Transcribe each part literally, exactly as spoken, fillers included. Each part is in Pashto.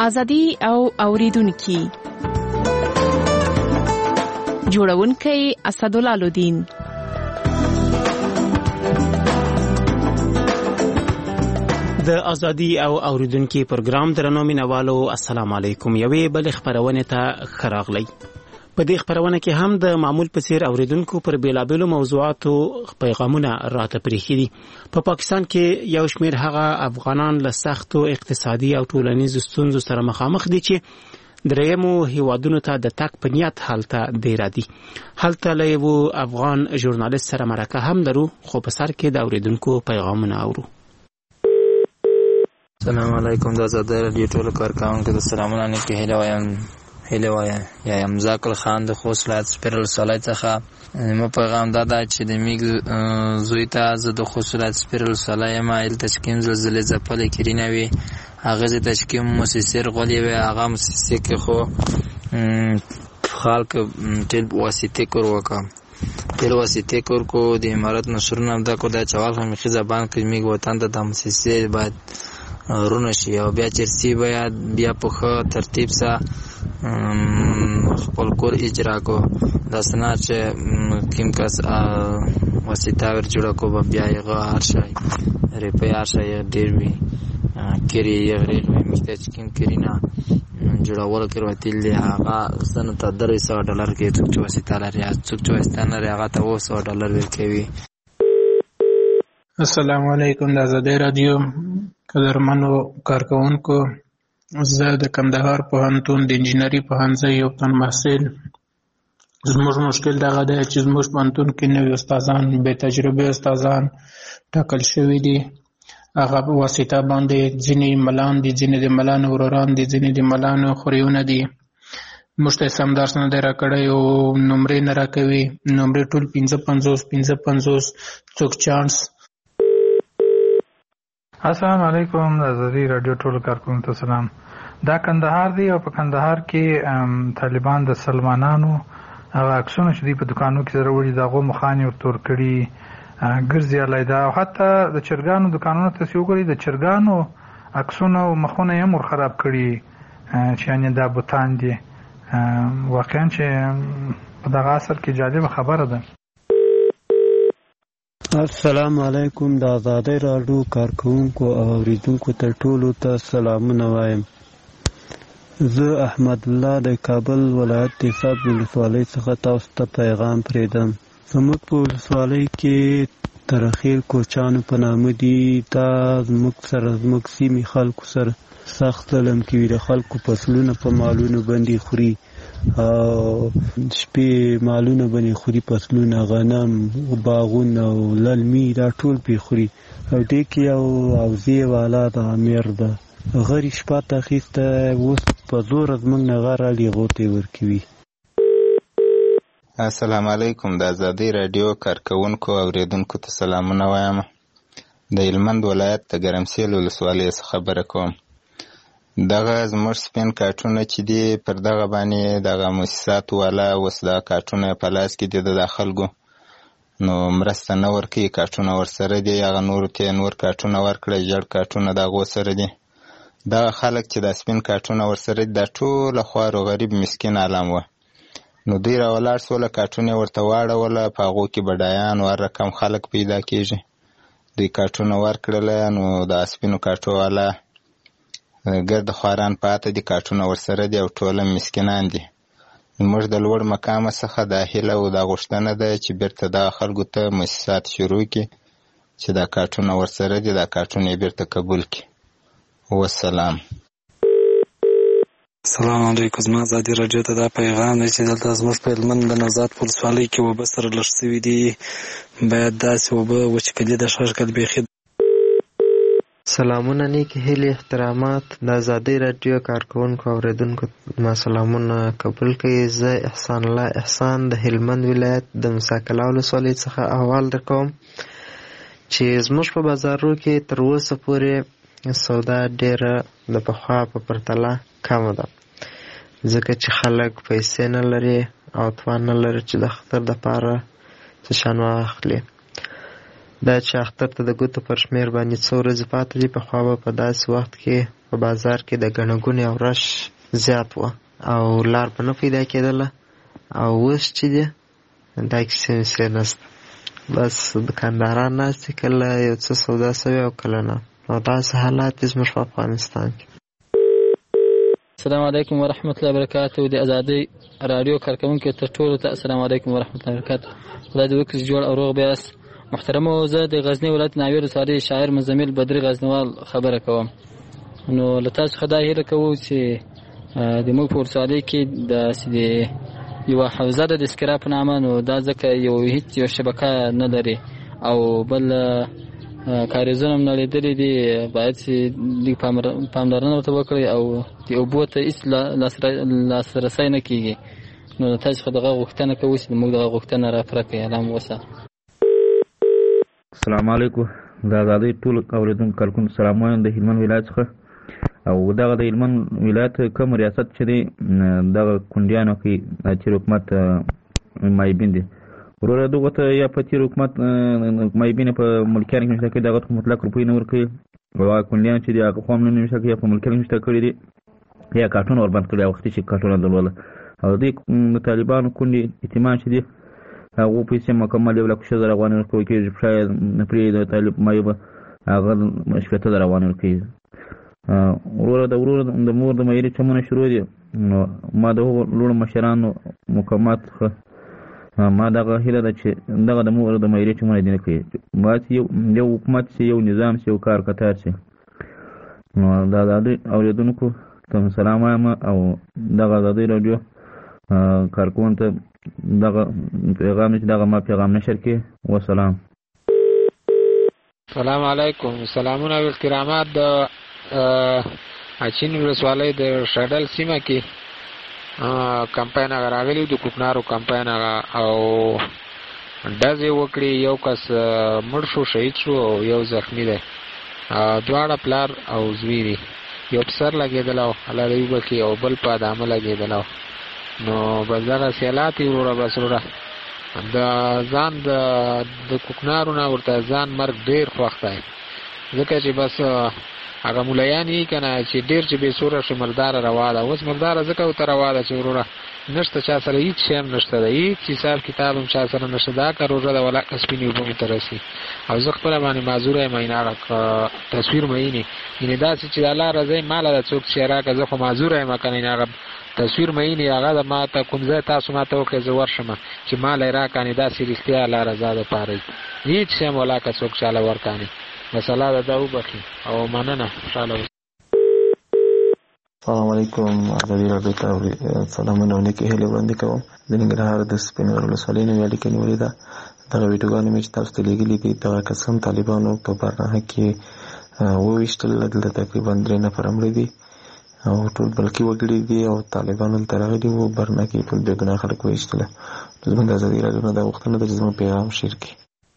ازادي او اوریدونکو جوړونکي اسدالله الدین. د ازادي او اوریدونکو پروګرام درنو مینوالو السلام علیکم. یوې بل خبرونه ته خراغلی. په دې خبرونه کې هم د معمول په څیر اوریدونکو پر بیلابېلو موضوعاتو پیغامونه راته پرېښي دي. په پا پاکستان کې یو شمېر هغه افغانان له سختو اقتصادي او ټولنیزو ستونزو سره مخامخ دي چې درېیمو هیوادونو ته د تګ په نیت هلته دیره دي. هلته له یو افغان ژورنالیست سره مرکه هم لرو، خو په سر کې د اوریدونکو پیغامونه اورو. السلام علیکم. د آزادۍ راډیو ټولو کارکوونکو ته سلامونه نیکې هیلې وایم. هیله وایم یا امزاکل خان د خوست ولایت سپیرل ولسوالۍ څخه. زما پیغام دا ده چې د میږ زوی ته زه د خوست ولایت سپیرل ولسوالۍ یم. هلته چې کوم زلزلې ځپلې کرینه وي، هغې ته چې کوم موسسې رغولې وي، هغه موسسې کې خو خلک ټیل واسطې کور وکړه ټیل واسطې کور کو د امارت نشرونه هم دا کو دا چې اول خمیخي زبان کې میږ وطن ته د موسسې باید رونه شي او بیا چرسي باید بیا په ښه ترتیب سره خپل کور اجرا کو. دا سنا چې کوم کس واسطه ور جوړ کو بیا یې غار شي ریپې ارشي ډیر وی کری یې غریغ وی مشته چې کوم کرینا جوړول کړو تل له هغه سنت درې سوه ډالر کې چې واسطه لري چې واسطه نه لري هغه ته اوه سوه ډالر ورکوي. السلام علیکم. د آزادۍ راډیو قدرمنو کارکوونکو، زه د کندهار پوهنتون د انجینري پوهنځي یو تن محصل. زموږ مشکل دغه دی چې زموږ پوهنتون کې نوي استادان، بې تجربې استادان ټاکل شوي دي. هغه په واسطه باندې ځینې ملان دي، ځینې د ملانو وروران دي، ځینې د ملانو خوریونه دي. موږ ته سم درس نه دی راکړی او نمرې نه راکوي. نمرې ټول پنځه پنځوس پنځه پنځوس څوک چانس. السلام علیکم. د آزادۍ راډیو ټولو کارکوونکو ته سلام. دا کندهار دی او په کندهار کې طالبان د سلمانانو هغه عکسونه چې دوی په دوکانو کې سره وړي د هغو مخانې ورتور کړي ګرځي علیده، او حتی د چرګانو دوکانونو ته چې وګورئ د چرګانو عکسونه او مخونه یې هم ور خراب کړي چې یعنې دا بوتان دي. واقعا چې په دغه عصر کې جالبه خبره ده. السلام علیکم. د آزادۍ راډیو کارکوونکو او اوریدونکو ته ټولو ته سلامونه وایم. زه احمد الله د کابل ولایت د صاب ولسوالۍ څخه تاسو ته پیغام پرېږدم. زموږ په ولسوالۍ کې ترخیل کوچانو په نامه دي. دا زموږ سره زموږ سیمې خلکو سره سخت ظلم کوي. د خلکو فصلونه په مالونو باندې خوري او شپې مالونه باندې خوري، فصلونه، غنم، باغونه او للمي دا ټول پې خوري. او دې کې یو اوزې والا د امیر ده غري شپه ته اخیسته، اوس په زوره زموږ نه غر علي غوتې ورکوي. السلام علیکم. د آزادۍ راډیو کارکوونکو او اوریدونکو ته سلامونه وایم. د هلمند ولایت د ګرمسیل ولسوالۍ څخه خبره کوم. دغه زموږ سپین کارټونه چې دي پر دغه باندې دغه مؤسساتو والا اوس دغه کارټونه په لاس کې دي د خلکو، نو مرسته نه ورکوي. کارټونه ورسره دي، هغه نورو ته نور کارټونه ورکړه، ژړ کارټونه د هغو سره دي. دغه خلک چې د سپین کارټونه ورسره دي دا ټوله خوار او غریب مسکین عالم وه. نو دوی راولاړ سوله، کارټونه ورته واړوله، په هغو کې بډایان او هر رقم خلک پیدا کېږي. دوی کارټونه ورکړله، نو د سپینو کارټو والا ګرد خواران پاته دي، کارټونه ورسره دي او ټوله مسکینان دي. موږ د لوړ مقامه څخه دا هیله او دا غوښتنه ده چې بیرته دغه خلکو ته مؤسسات شروع کړي چې دا کارټونه ورسره دي، دا کارټونه یې بیرته قبول کړي. والسلام. السلام علیکم. زما ازادي راډیو ته دا پیغام دی چې دلته زموږ په هلمند د نوزاد په ولسوالۍ کې اوبه سره لږ شوي دي، باید داسې اوبه وچکلي د شپږ کال بیخي. سلامونه، نیکې هیلې، احترامات. د آزادۍ راډیو کارکوونکو او اوریدونکو ما سلامونه قبول کړئ. زه احسان الله احسان د هلمند ولایت د موسی کلا ولسوالۍ څخه احوال درکوم چې زموږ په بازارو کې تر اوسه پورې سودا ډېره د پخوا په پرتله کمه ده، ځکه چې خلک پیسې نه لري او توان نه لري چې د اختر دپاره څه شیان واخلي. دا چې اختر ته د ګوتو پر شمېر باندې څو ورځې پاتې دي. پخوا به په داسې وخت کې په بازار کې د ګڼه ګوڼې او رش زیات وه او لار به نه پیدا کېدله، او اوس چې دی دا کیسې ویسې نشته. بس دکانداران ناست دي، کله یو څه سودا سوي او کله نه. نو داسې حالات دي زموږ په افغانستان کې. السلام علیکم ورحمت الله وبرکاته. د ازادۍ راډیو کارکوونکو ته ټولو ته السلام علیکم ورحمت الله وبرکاته. خدای دې وکړي جوړ او روغ بیاست. محترمو، زه د غزنی ولایت ناوې ولسوالۍ شاعر مزمل بدري غزنوال خبره کوم. نو له تاسو څخه دا هیله کوو چې د موږ په ولسوالۍ کې داسې د یوه حوزه ده د اسکرا په نامه، نو دا ځکه یو هېڅ یو شبکه نه لري او بل کاریزونه هم نړېدلي دي، باید چې لږ پاملرنه ورته وکړئ او د اوبو ته هېڅ لاسرسی نه کېږي. نو له تاسو څخه دغه غوښتنه کوو چې موږ دغه غوښتنه راپوره کړئ. الله مو وسه. السلام علیکم. د ازادۍ ټول اورېدونکو کارکوونکو ته سلام وایم د هلمند ولایت څخه. او دغه د هلمند ولایت کوم ریاست چې دی دغه کونډیانو کې تېر حکومت مایبین دي. وروره دغه ته یا په تېر حکومت مایبین په ملکیانو کې نشته کړي، دغه ته مطلق روپۍ نه ورکوي او هغه کونډیان چې دي هغه خو هم نه نشته کړي، یا په ملکیانو کې نشته کړي دي یا کارټونه وربند کړي وختي چې کارټونه درلوده. او دوی د طالبانو کونډې یتیمان چې دي هغو پیسې مکمل یو لک شل زره افغانۍ ورکول کېږي، شاید پرې د طالب مایبه هغه شپېته زره افغانۍ ورکوي. وروره د وروره د مور د معیاري چمونه شروع دي. نو ما د هغو لوړو مشرانو مقامات څخه ما دغه هیله ده چې دغه د مور د معیاري چمونه دې نه کوي، باید یو یو حکومت شي، یو نظام شي، یو کار کتار شي. نو د ازادۍ اورېدونکو ته سلام وایم او دغه ازادۍ راډیو کارکوونکو ته دغه پیغام چې دغه ما پیغام نشر کړي. وسلام. سلام علیکم. سلامونه او احترامات. د اچین ولسوالۍ د شډل سیمه کې کمپاین هغه راغلی د کوکنارو کمپاین هغه او ډزې وکړي، یو کس مړ شو، شهید شو او یو زخمی دی. دواړه پلار او زوی دي، یو په سر لګېدلی او الله دې وبخي او بل په ادامه لګېدلی. نو بس دغه سیالات یې وروره بس وروره د ځان د کوکنارو نه ورته ځان مرګ ډېر خوښ دی، ځکه چې بس هغه ملیان یې که نه چې ډېر چې بې سوره شي مرداره روا ده. اوس مرداره ځکه ورته روا ده چې وروره نشته چا سره هېڅ شی هم نشته ده، هېڅ حساب کتاب هم چا سره نشته. دا که روژه ده ولاکه سپینې اوبه مې ته رسي او زه خپله باندې معذوره یم. یعنې هغه تصویر مې یینې یعنې داسې چې د الله رضا یې ماله ده څوک چې راکړه، زه خو معذوره یم که نه. یعنې هغه تصویر مې یینې هغه د ما ته کوم ځای تاسو ما ته وکړئ زه ورشم چې ماله یې راکړه، داسې رښتیا الله رضا دپاره هېڅ شی هم ولاکه څوک چاله ورکړي. بس الله د ده وبخي او مننه. خوشحاله اوسئ. السلام علیکم. ازادۍ راډیو ته سلامونه او نیکې هیلې وړاندې کوم. د ننګرهار د سپین غر ولسوالۍ نه مې اړیکه نیولې ده. دغه ویډیوګانې مې چې تاسو ته لېږلي دي دغه قسم طالبانو په برنامه کې وویشتل. دلته تقریبا درې نفره مړه دي او ټول بلکې وګړي دي او طالبانو دلته راغلي وو، برنامه کې ټول بې ګناه خلک وویشتله. زموږ د ازادۍ راډیو نه دا غوښتنه ده چې زموږ پیغام شیر کړي.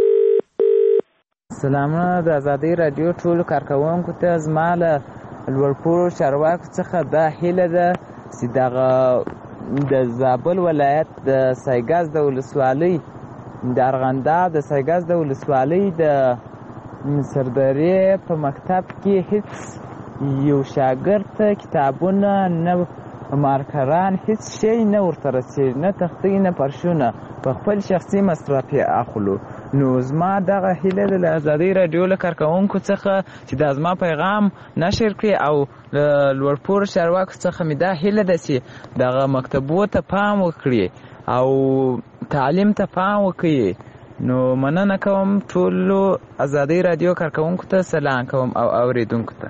سلامونه د ازادۍ راډیو ټولو کارکوونکو ته زما له لوړپوړو چارواکو څخه دا هیله ده چې دغه د زابل ولایت د سایګاز د ولسوالۍ د ارغنداب د سایګاز د ولسوالۍ د سردرې په مکتب کې هیڅ یو شاګرد ته کتابونه نه مارکران هیڅ شی نه ورته رسېږي، نه تختې نه پرشونه، په خپل شخصي مصرف یې اخلو. نو زما دغه هیله ده له ازادۍ راډیو له کارکوونکو څخه چې دا زما پیغام نشر کړي او له لوړپوړو چارواکو څخه مې دا هیله ده چې دغه مکتبو ته پام وکړي او تعلیم ته پام وکړي. نو مننه کوم ټولو ازادۍ راډیو کارکوونکو ته سلام کوم او اوریدونکو ته.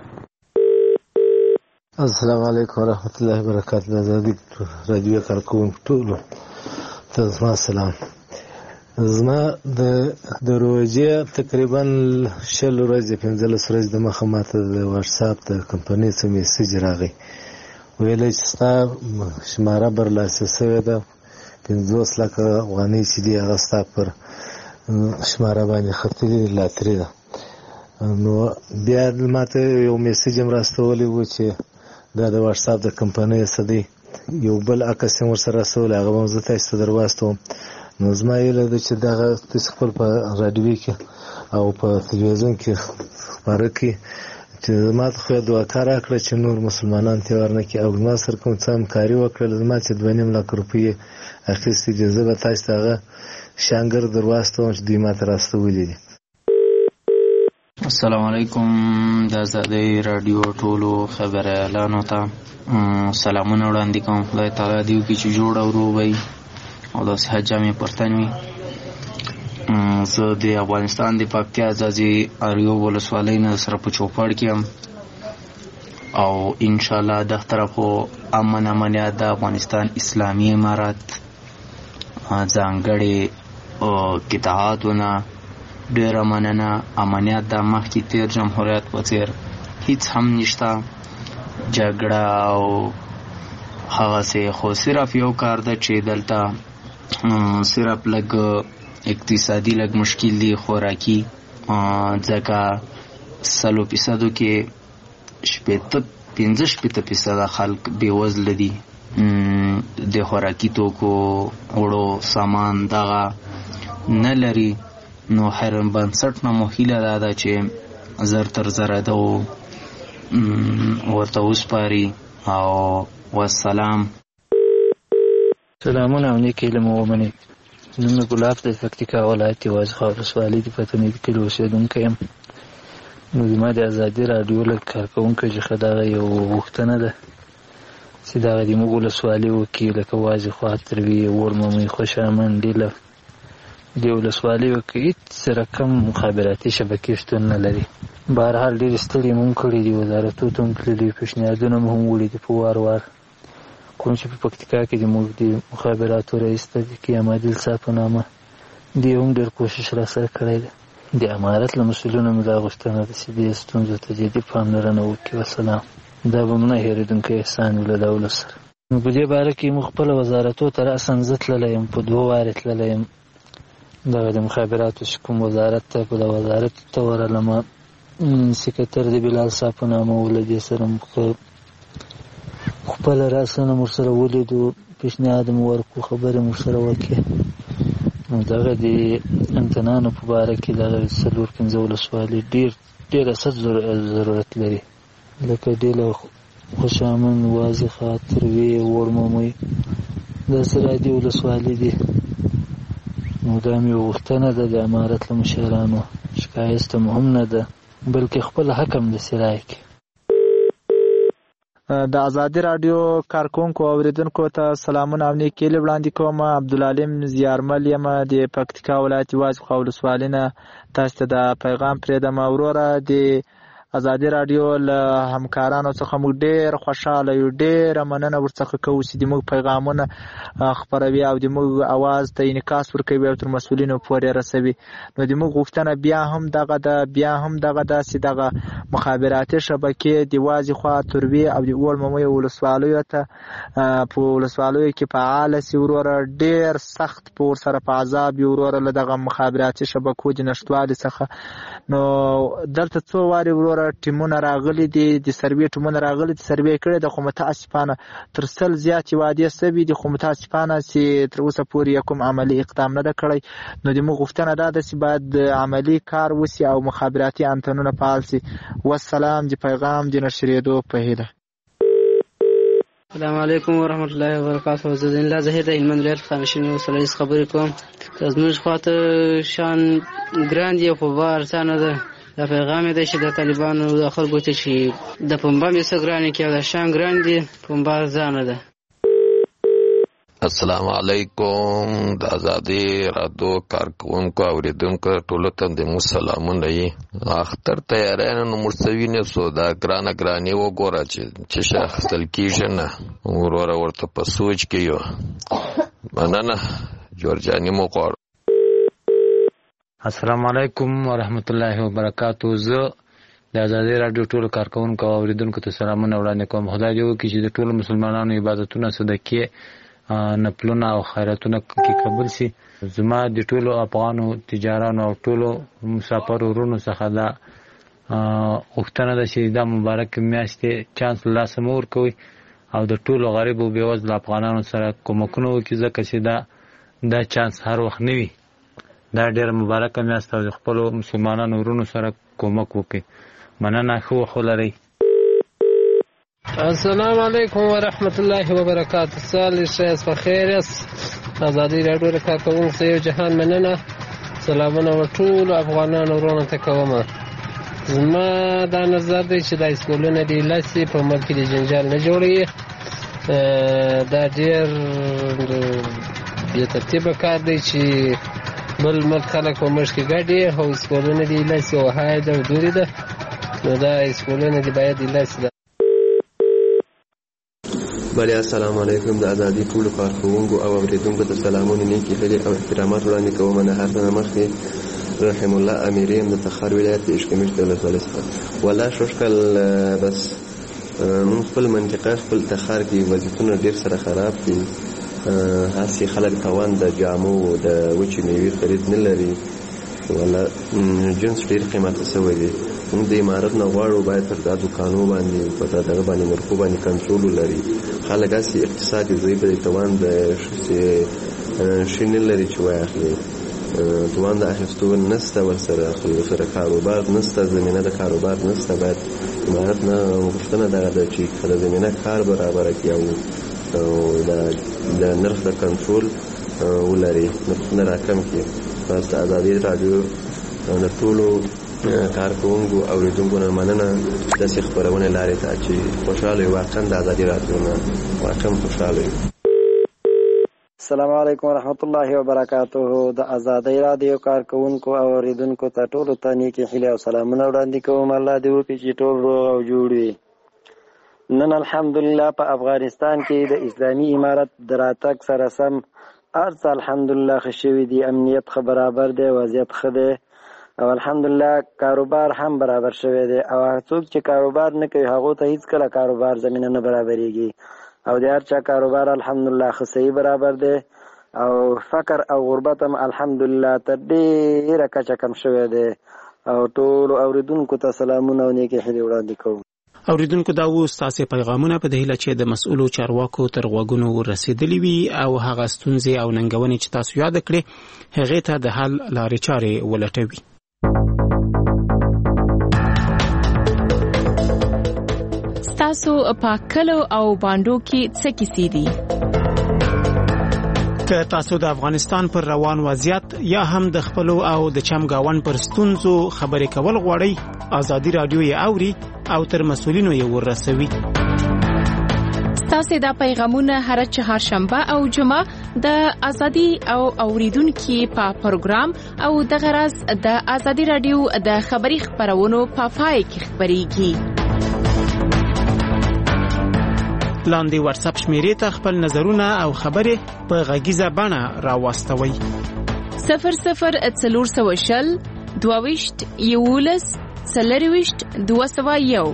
السلام علیکم ورحمت الله وبرکاته. د ازادۍ راډیو کارکوونکو ټولو ته زما سلام. زما د د روژې تقریبا شل ورځې پنځلس ورځې د مخه ماته د واټساپ د کمپنۍ څخه میسج راغی، ویلی چې ستا شماره برلاسې شوې ده، پنځوس لکه افغانۍ چې دي هغه ستا پر شماره باندې ختلې لاترې ده. نو بیا ماته یو میسج هم راستولی و چې دا د واټساپ د کمپنۍ څه دی، یو بل عکس هم ورسره رسولی، هغه به هم زه تاسو ته در واستوم. نو زما هیله ده چې دغه تاسې خپل په راډیو کې او په تلویزیون کې خپاره کړي چې زما ته خو یې دعاکا راکړه چې نور مسلمانان تیوار نه کړي او زما سره کوم څه همکاري وکړله زما چې دوه نیم لک روپۍ اخیستې دي زه به تاسو ته هغه شانګر در واستوم چې دوی ما ته راستولي دي. السلام علیکم د آزادۍ راډیو ټولو خبریالانو ته سلامونه وړاندې کوم. خدای تعالی دې وکړي چې جوړ او روغ وي او د صحت جامې پر تن وي. زه د افغانستان د پکتیا ځاځي اریوب ولسوالۍ نه سره په چوپړ کې یم او انشاءالله د طرفو امن امنیت د افغانستان اسلامي امارت ځانګړي قطاعاتونه ډېره مننه. امنیت د مخکې تیر جمهوریت په څېر هیڅ هم نشته جګړه او هغسې، خو صرف یو کار ده چې دلته صرف لږ اقتصادي لږ مشکل دی خوراکي، ځکه سلو فیصدو کې شپېته پنځه شپېته فیصده خلک بېوزله دي. د خوراکي توکو وړو سامان دغه نه لري. نو هر بنسټ نه مو هیله دا ده چې زر تر زره ده ورته وسپاري. او والسلام. سلامونه او نیک هیله مو ومنئ. نوم مې ګلاب د پکتیکا ولایت وازخا ولسوالۍ د پتنې د کلي اوسېدونکی یم. نو زما د ازادي راډیو له کارکوونکو څخه دغه یو غوښتنه ده چې دغه د موږ ولسوالیو کې لکه وازخا، تروي، ورممی، خوشامند، ډیله دې ولسوالیو کې هېڅ رقم مخابراتي شبکې شتون نه لري. بهرحال ډېرې ستړي مو هم کړي دي، وزارتو ته هم تللي، پیشنهادونه مو هم وړي دي په وار وار. کوم چې په پکتیکا کې د موږ د مخابراتو رئیس ته د قیام عادل صاحب په نامه دې هم ډېر کوشش راسره کړی دی. د امارت له مسؤلینو مې دا غوښتنه ده چې دې ستونزو ته جدي پاملرنه وکړي. وسلام. دا به مو نه هېرېدونکی احسان وي له دا ولس سره. نو په دې باره کې موږ خپله وزارتو ته رأساً زه تللی یم، په دوه وارې تللی یم. دغه د مخابراتو چې کوم وزارت ته په د وزارت ته ورغلمه، سکرتر د بلال صاحب په نامه و، له دې سره خپله راسه نه مور سره ولیدو، پیشنهاد مو ورکړو، خبرې مور سره وکړې. نو دغه د امتنانو په باره کې دغه څلور پنځه ولسوالۍ ډېر ډېر اساس ضرورت لري، لکه ډیله، خوشامند، وازخا، تروي، ورممی، داسې رادي ولسوالۍ دي. نو دا مې یو غوښتنه ده د امارت له مشرانو، شکایست هم هم نه ده، بلکې خپل حق هم داسې رایې کړي. د ازادي راډیو کارکوونکو او اوریدونکو ته سلامونه او نیک هیلې وړاندې کوم. عبدالعلیم زیارمل یم د پکتیکا ولایت وازخا ولسوالۍ نه. تاسو ته دا پیغام پرېږدم. وروره د ازادي راډیو له همکارانو څخه موږ ډېر خوشحاله یو، ډېره مننه ورڅخه کوو چې د موږ پیغامونه خپروي او د موږ اواز ته انعکاس ورکوي او تر مسؤلینو پورې رسوي. نو د موږ غوښتنه بیا هم دغه ده بیا هم دغه ده چې دغه مخابراتي شبکې د وازخا، تروي او د ورممی ولسوالیو ته په ولسوالیو کې فعاله سي. وروره ډېر سخت په ورسره په عذاب وي وروره له دغه مخابراتي شبکو د نشتوالي څخه. نو دلته څو وارې وروره ټیمونه راغلي دي، د سروې ټیمونه راغلي دي، سروې کړې ده، خو متاسفانه تر سل زیاتې وعدې سوي دي، خو متاسفانه چې تر اوسه پورې کوم عملي اقدام نه ده کړی. نو د موږ غوښتنه دا ده چې باید عملي کار وسي او مخابراتي انتنونه فعال سي. والسلام. د پیغام د نشرېدو په هیله. السلام علیکم ورحمت الله وبرکاته. زه د الله زهیر د هلمند ولایت خامشینې ولسوالۍ څخه خبرې کوم. زموږ خواته شان ګران دي خو به ارزانه ده. دا پیغام دی چې د طالبانو د خلکو ته چې د پنبه مې څه ګرانې کې او د شان ګران دي، پنبه ارزانه ده. السلام علیکم د ازادي راډیو کارکوونکو او اوریدونکو ټولو ته د مو سلامونه یي. اختر تیارانو نو مرسوي نه سو دا ګرانه ګرانې وګوره چې چې شاخصل کېږي نه وروره ورته په سوچ کې یو مننه جورجاني مو غواړم. السلام علیکم ورحمت الله وبرکاتو. زه د ازادي راډیو ټولو کارکوونکو او اوریدونکو ته سلامونه وړاندې کوم. خدای دې وکړي چې د ټولو مسلمانانو عبادتونه، صدقې، نفلونه او خیراتونه کې قبول شي. زما د ټولو افغانو تجارانو او ټولو مسافر ورونو څخه دا غوښتنه ده چې دا مبارک میاشتې چانس له لاسه مه ورکوئ او د ټولو غریبو بېوزلو افغانانو سره کومکونه وکړي، ځکه چې دا دا چانس هر وخت نه وي. دا ډېره مبارکه میاشت او د خپلو مسلمانانو ورونو سره کومک وکړئ. مننه، ښه وخت ولرئ. السلام علیکم ورحمت الله وبرکاته. سال شایست بخیر است. ازادي راډیو د کارکوونکو یو جهان مننه. سلامونه ټول افغانانو ورونو ته کوم. زما دا نظر دی چې د اسکولونو د لاسي په ملک کې د جنجال نه جوړي. دا ډېر بې ترتیبه کار دی چې بل ملک خلک په مشک کې ګډي او اسکولونو د لاسي وهای ده او دوري ده. نو دا اسکولونو د باید د لاسي ده. بله السلام علیکم. د ازادي ټولو کارکوونکو او اورېدونکو ته سلامونه، نیکې هیلې او احترامات وړاندې کوم. نه هر څه نه مخکې رحم الله اميري ام د تخار ولایت د اشکمش د ولسوالۍ څخه. والله شوشکل بس مونږ خپل منطقه خپل تخار کې وضعیتونه ډېر سره خراب دي. هسې خلک توان د جامو د وچې میوې خرید نه لري. والله جنس ډېر قیمته سوی دی. موږ د امارت نه غواړو باید پر دا دوکانو باندې په دغه باندې مرکو باندې کنټرول ولري. خلک هسې اقتصاد یې ضعیف دی، توان د شي نه لري چې واخلي. توان د اخیستو نسته، ورسره خلکو سره کاروبار نسته، زمینه د کاروبار نسته. باید امارت نه غوښتنه دغه ده چې د زمینه کار برابره کړي او د نرخ د کنټرول ولري، نرخونه راکم کړي. بس د ازادي راډیو د ټولو کارکوونکو او اوریدونکو نه مننه. داسې خپرونې لارې ته چې خوشحاله وي، واقعا د ازادي راډیو نه واقعا خوشحاله وي. السلام علیکم ورحمت الله وبرکاته. د ازادي راډیو کارکوونکو او اوریدونکو ته ټولو ته نیکې هیلې او سلامونه وړاندې کوم. الله دې وکړي چې ټول روغ او جوړ وي. نن الحمدلله په افغانستان کې د اسلامي امارت د راتګ سره سم هر څه الحمدلله ښه شوي دي. امنیت ښه برابر دی، وضعیت ښه دی او الحمدلله کاروبار هم برابر شوی دی. او څوک چې کاروبار نه کوي هغو ته هیڅ کله کاروبار زمینه نه برابرېږي. او د هر چا کاروبار الحمدلله ښه صحیح برابر دی. او فقر او غربت هم الحمدلله تر ډېره کچه کم شوی دی. او ټولو اوریدونکو ته سلامونه او نیکې هیلې وړاندې کوم. اوریدونکو دا و ستاسې پیغامونه په دې هیله چې د مسؤلو چارواکو تر غوږونو رسېدلي وي او هغه ستونزې او ننګونې چې تاسو یاد کړې هغې ته د حل لارې چارې ولټوي. ستاسو په کلو او باندو کې څه کیسې دي؟ که تاسو د افغانستان پر روان وضعیت یا هم د خپلو او د چمګاون پر ستونزو خبرې کول غواړئ، ازادي راډیو یې اوري او تر مسؤلینو یې ورسوي. ستاسو دا پیغامونه هر چهارشنبه او جمعه د ازادي او اوریدونکو په پروګرام او د غرض د ازادي راډیو د خبري خبرونو په پای کې خبريږي. لاندې واتس اپ شمیرې ته خپل نظرونه او خبرې په غږیزه بڼه راواستوئ. صفر صفر څلور سوه شل دوه ویشت یولس څلور ویشت دوه سوه یو.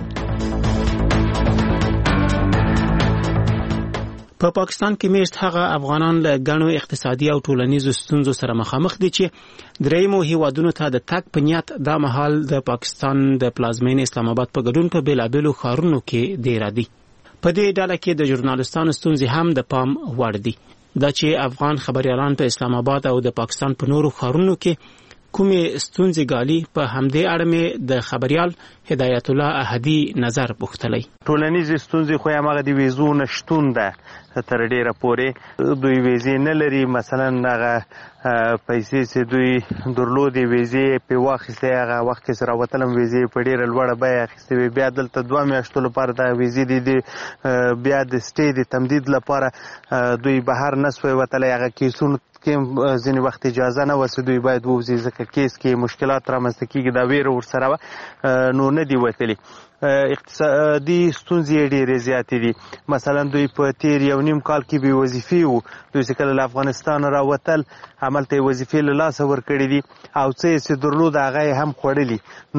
په پاکستان کې میشت هغه افغانان له ګڼو اقتصادي او ټولنیزو ستونزو سره مخامخ دي چې درېیمو هیوادونو ته د تګ په نیت دا مهال د پاکستان د پلازمین اسلام آباد په ګډون په بیلابیلو ښارونو کې ډېر دي. په دې ډله کې د ژورنالستانو ستونزې هم د پام وړ دي. دا چې افغان خبريالان په اسلام آباد او د پاکستان په نورو ښارونو کې کومې ستونزې ګالي، په همدې اړه مې د خبريال هدایت الله احدي نظر پوښتلی. ټولنیزې ستونزې خو هماغه د ویزو نشتون ده تر ډیره پورې. دوی ویزې نه لري، مثلا هغه پیسې چې دوی درلودې ویزې په واخیستې هغه وخت کې سره وتلم ویزې په ډیره لوړه بیه اخیستې وي. بیا دلته دوه میاشتو لپاره د ویزې د بیا د سټې د تمدید لپاره دوی بهر نه سوی وتلی. هغه کیسونو کې ځینې وخت اجازه نه وسي دوی باید ووځي، ځکه کیس کې مشکلات رامنځته کېږي. دا ویره ورسره وه نو نه دي وتلي. اقتصادي ستونزې ډېرې زیاتې دي. مثلا دوی په تیر یو نیم کال کې بې وظیفې وو. دوی چې کله له افغانستانه راوتل هملته یې وظیفې له لاسه ورکړې دي او څه یې چې درلود هغه یې هم خوړلي. نو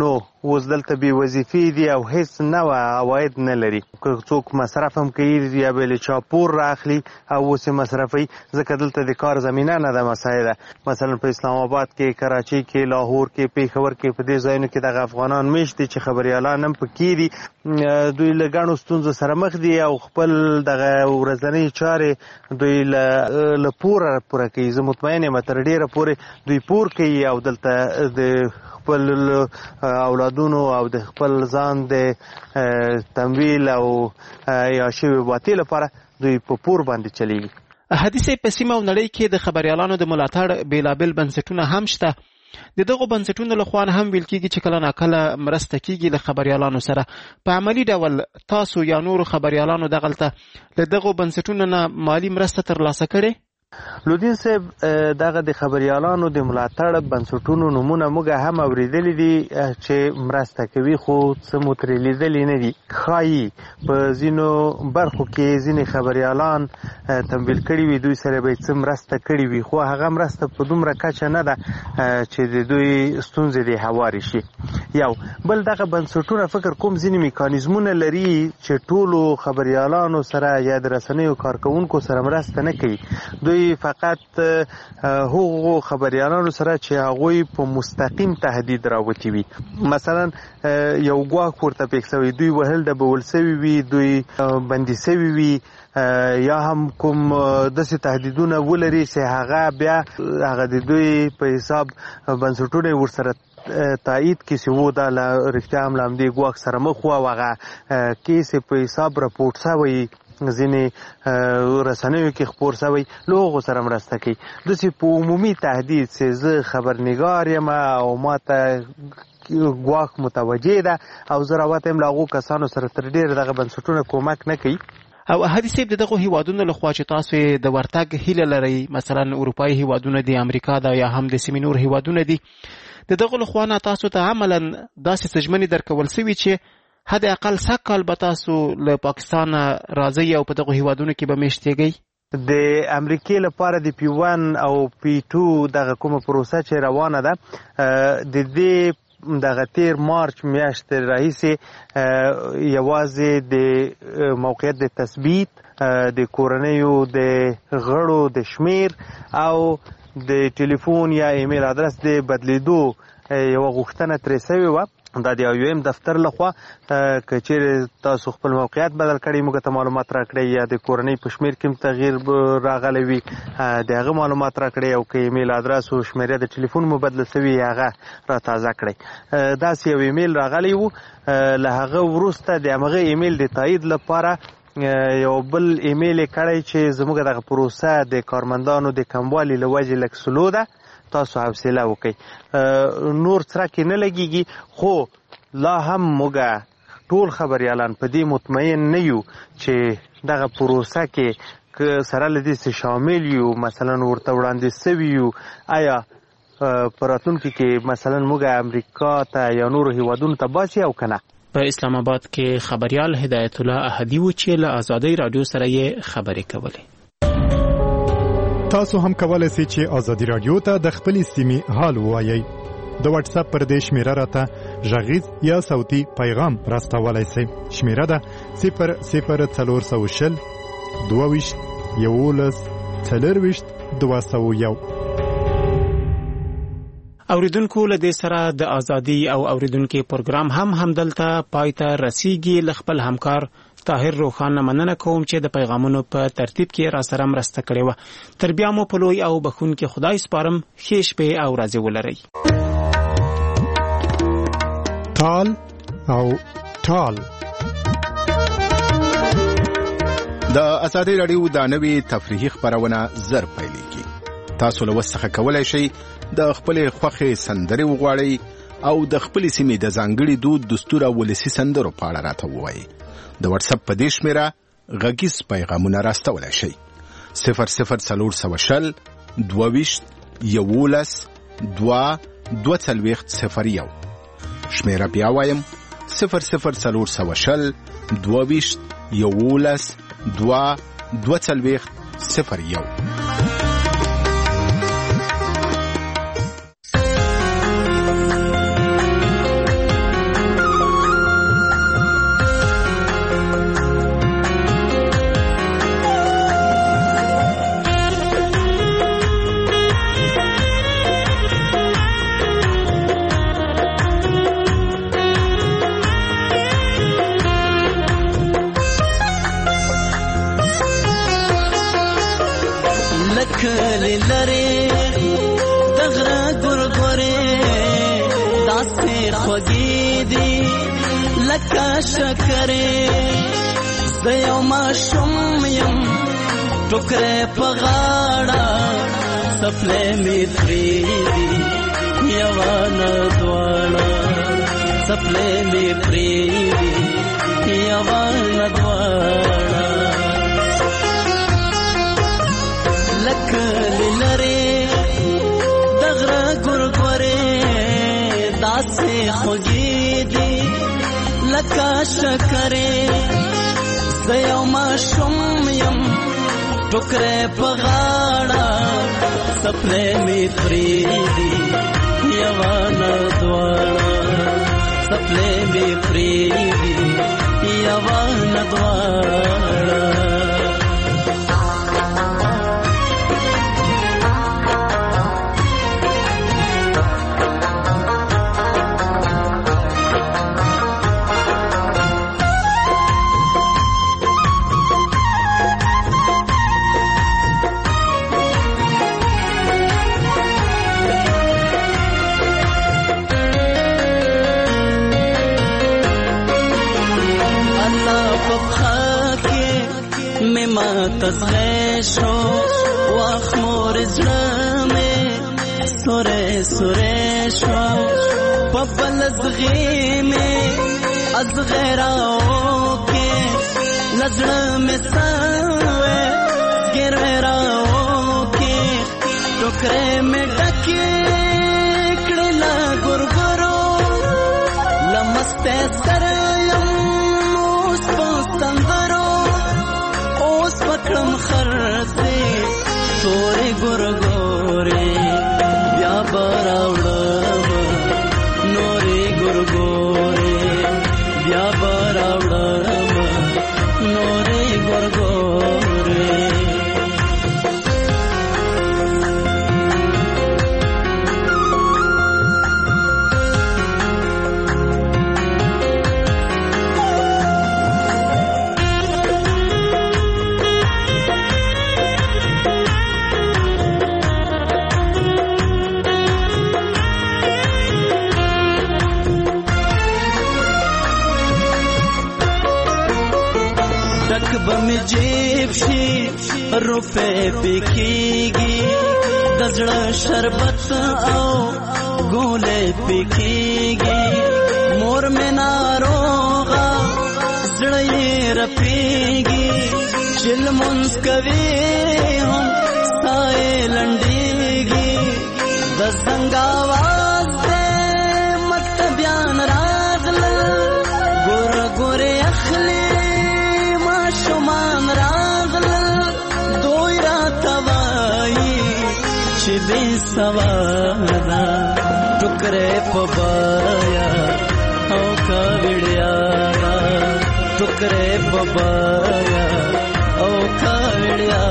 اوس دلته بې وظیفې دي او هیڅ نوه عواید نه لري. که څوک مصرف هم کوي یا به له چا پور رااخلي او اوس یې مصرفوي، ځکه دلته د کار زمینه نه ده مساعده. مثلا په اسلام آباد کې، کراچۍ کې، لاهور کې، پېښور کې، په دې ځایونو کې دغه افغانان میشت دي چې خبریالان هم پکې دي. دوی له ګڼو ستونزو سره مخ دي او خپل دغه ورځنۍ چارې دوی له پوره پوره کوي. زه مطمئن یم تر ډېره پورې دوی پور کوي او دلته د خپل اولادونو او د خپل ځان د تمویل او یا شوي باطې لپاره دوی په پور باندې چلیږي. حدیث په سیمه او نړۍ کې د خبریالانو د ملاتړ بېلابېل بنسټونه هم شته. د دغو بنسټونو له خوا هم ویل کېږي چې کله ناکله مرسته کېږي له خبریالانو سره. په عملي ډول تاسو یا نورو خبریالانو دغلته له دغو بنسټونو نه مالي مرسته ترلاسه کړې؟ لودین صاحب، دغه د خبریالانو د ملاتړ بنسټونو نومونه موږ هم اورېدلي دي چې مرسته کوي، خو څه مو ترې لیدلي نه دي. ښایي په ځینو برخو کې ځینې خبریالان تمویل کړي وي، دوی سره به یې څه مرسته کړي وي، خو هغه مرسته په دومره کچه نه ده چې د دوی ستونزې دې هوارې شي. یو بل دغه بنسټونه فکر کوم ځینې میکانیزمونه لري چې ټولو خبریالانو سره یا د رسنیو کارکوونکو سره مرسته نه کوي. دوی فقط هغو خبریالانو سره چې هغوی په مستقیم تهدید راوتی وي، مثلا یو ګواښ ورته پیښ شوی، دوی وهل د بول سوي وي، دوی بندي سوي وي، یا هم کوم داسې تهدیدونه ولري چې هغه بیا هغه د دوی په حساب بنسټونه ورسره تایید کې چې و دا رښتیا هم له همدې ګواښ سره مخ و او هغه کیس په حساب راپورټ شوی ځینې رسنیو کې خپور شوی، له هغو سره مرسته کوي. داسې په عمومي تهدید چې زه خبرنګار یم او ما ته ګواښ متوجه ده او زه راوته یم، له هغو کسانو سره تر ډېره دغه بنسټونه کومک نه کوي. او حدیث صاحب، د دغو هیوادونو له خوا چې تاسو د ورتګ هیله لرئ، مثلا اروپایي هیوادونه دي، امریکا ده، یا هم د سیمې نور هیوادونه دي، د دغو له خوا نه تاسو ته عملا داسې څه درکول سوي چې حد اقل سږ کال به تاسو له پاکستان راځئ او په دغو هیوادونو کې به میشتېږئ؟ د امریکې لپاره د پی ون او پی ټو دغه کومه پروسه چې روانه ده، د دې دغه تیر مارچ میاشتې راهیسې یوازې د موقعیت د تثبیت، د کورنیو د غړو د شمیر او د ټلیفون یا ایمیل ادرس د بدلیدو یوه غوښتنه ترې سوې وه. دا د یو ایم دفتر لخوا که چیرې تاسو خپل موقعیت بدل کړئ، موږ ته معلومات راکړئ، یا د کورنۍ په شمیر کې هم تغییر راغلی وي د هغه معلومات راکړئ، او که ایمیل ادرس او شمیره د ټلیفون مو بدله سوي هغه را تازه کړئ. داسې یو ایمیل راغلی و، له هغه وروسته د همغه ایمیل د تایید لپاره یو بل ایمیل یې کړی چې زموږ دغه پروسه د کارمندانو د کموالي له وجې لږ سلو ده، تاسو حوصله وکئ. نور څرک نه لګیږي، خو لا هم موږ ټول خبریالان په دې مطمئن نه یو چې دغه پروسه کې که سره له دې څه شامل یو، مثلا ورته وړاندې سوي یو، آیا په راتلونکي کې مثلا موږ امریکا ته یا نورو هیوادونو ته باسي او که نه. په اسلام آباد کې خبریال هدایت الله احدي و چې له آزادۍ رادیو سره یې خبرې کولې. تاسو هم کولای شئ چې آزادۍ رادیو ته د خپلې سیمې حال ووایئ. د واتس اپ پر دې شمیره راته غږیز یا صوتي پیغام راستولی شئ. شمیره ده صفر صفر څلور سوه شل دوه ویشت یولس څلرویشت دوه سوه یو. اوریدونکو، له دې سره د ازادي او اوریدونکو پروګرام هم همدلته پای ته رسیږي. له خپل همکار طاهر روخان مننه کوم چې د پیغامونو په ترتیب کې را سره مرسته کړې وه. تر بیا مو په لوی او بخونکي خدای سپارم. ښې شپې او ورځې ولرئ. تال او ټال د ازادي رادیو د نوي تفریحي خبرونه زر پیلېږي. تاسو له وسخه کولای شئ د خپل خوښې سندرې وغواړئ او د خپل سیمې د ځانګړي دود، دستور او ولسي سندرو په اړه راته ووایئ. د واتس اپ په دې شمیره غږیز پیغامونه راستولی شئ. صفر صفر څلور سوه شل دوه ویشت یولس دوه دوه څلوېښت صفر یو. شمیره بیا وایم: صفر صفر څلور سوه شل دوه ویشت یولس دوه دوه څلوېښت صفر یو. لکلی لری دغره ګورګورې داسې خوږې دي لکه شکرې زه یو ماشوم یم ټوکرې په غاړه څپلۍ مې پرېږدي یوه نه دواړه څپلۍ مې پرېږدي یوه نه دواړه لکلی لرې د غره ګورګورې داسې خوږې دي لکه شکرې زه یو ماشوم یم ټوکرې په غاړه څپلۍ مې پرېږدي یوه نه دواړه څپلۍ مې پرېږدي یوه نه دواړه تزغی شو واخ مور زړه مې سورې سورې شو په بل زغی مې ازغی راوکې لزړه مې سوې ګیروې راوکې ټوکرې مې ډکې کړې له ګورګورو لمستې سره یم اوس په سندرو پکړم خرڅې تورې ګورګورې بیا به راوړم نورې ګورګورې بیا به راوړم نورې ګورګورې بمی جیب شي روپے پکېږي د زړه شربت او ګولې پکېږي مور مې ناروغه زړه یې رپېږي چې لمونځ کوي هم ستا یې لنډېږي د زنګ اواز دی مکتبیان راغله ګوره ګورې اخلي شمان راغلل دوی راته وایي چې بې سواده ټوکرې په بایا او کاوړیا ټوکرې په بایا او کاوړیا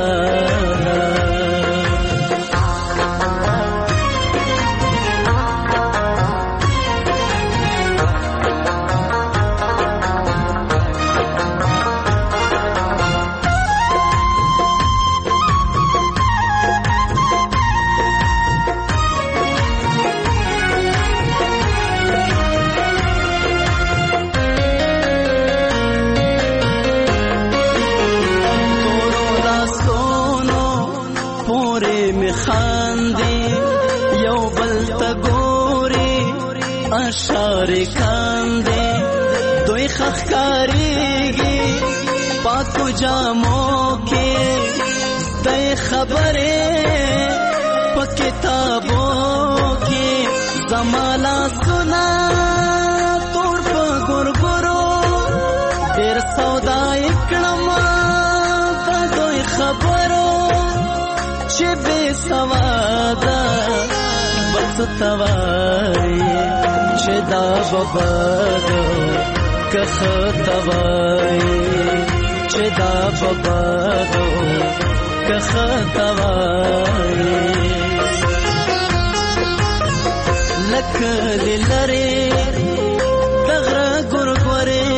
اشارې کاندې دوی خخکاریږي پاکو جامو کې زده خبرې په کتابو کې زما لاسونه تور په ګورګورو ډېر سودا یې کړم د دوی خبرو چې بې سواده بس توایي چې دا ببادو که خطوایي چې دا ببادو که خطوایي لکلی لرې د غره ګورګورې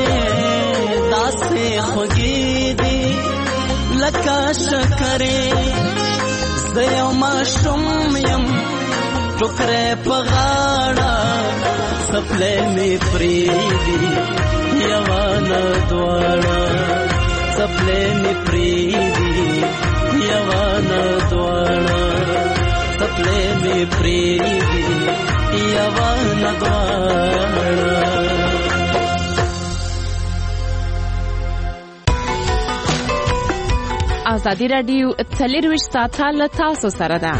داسې خوږې دي لکه شکرې د یو ماشوم یم ټوکرې په غاړه سپلې مې پریدي یوانه دواړه سپلې مې پریدي یوانه دواړه سپلې مې پریدي یوانه دواړه. ازادي راډیو څلرویشت ساعته له تاسو سره ده.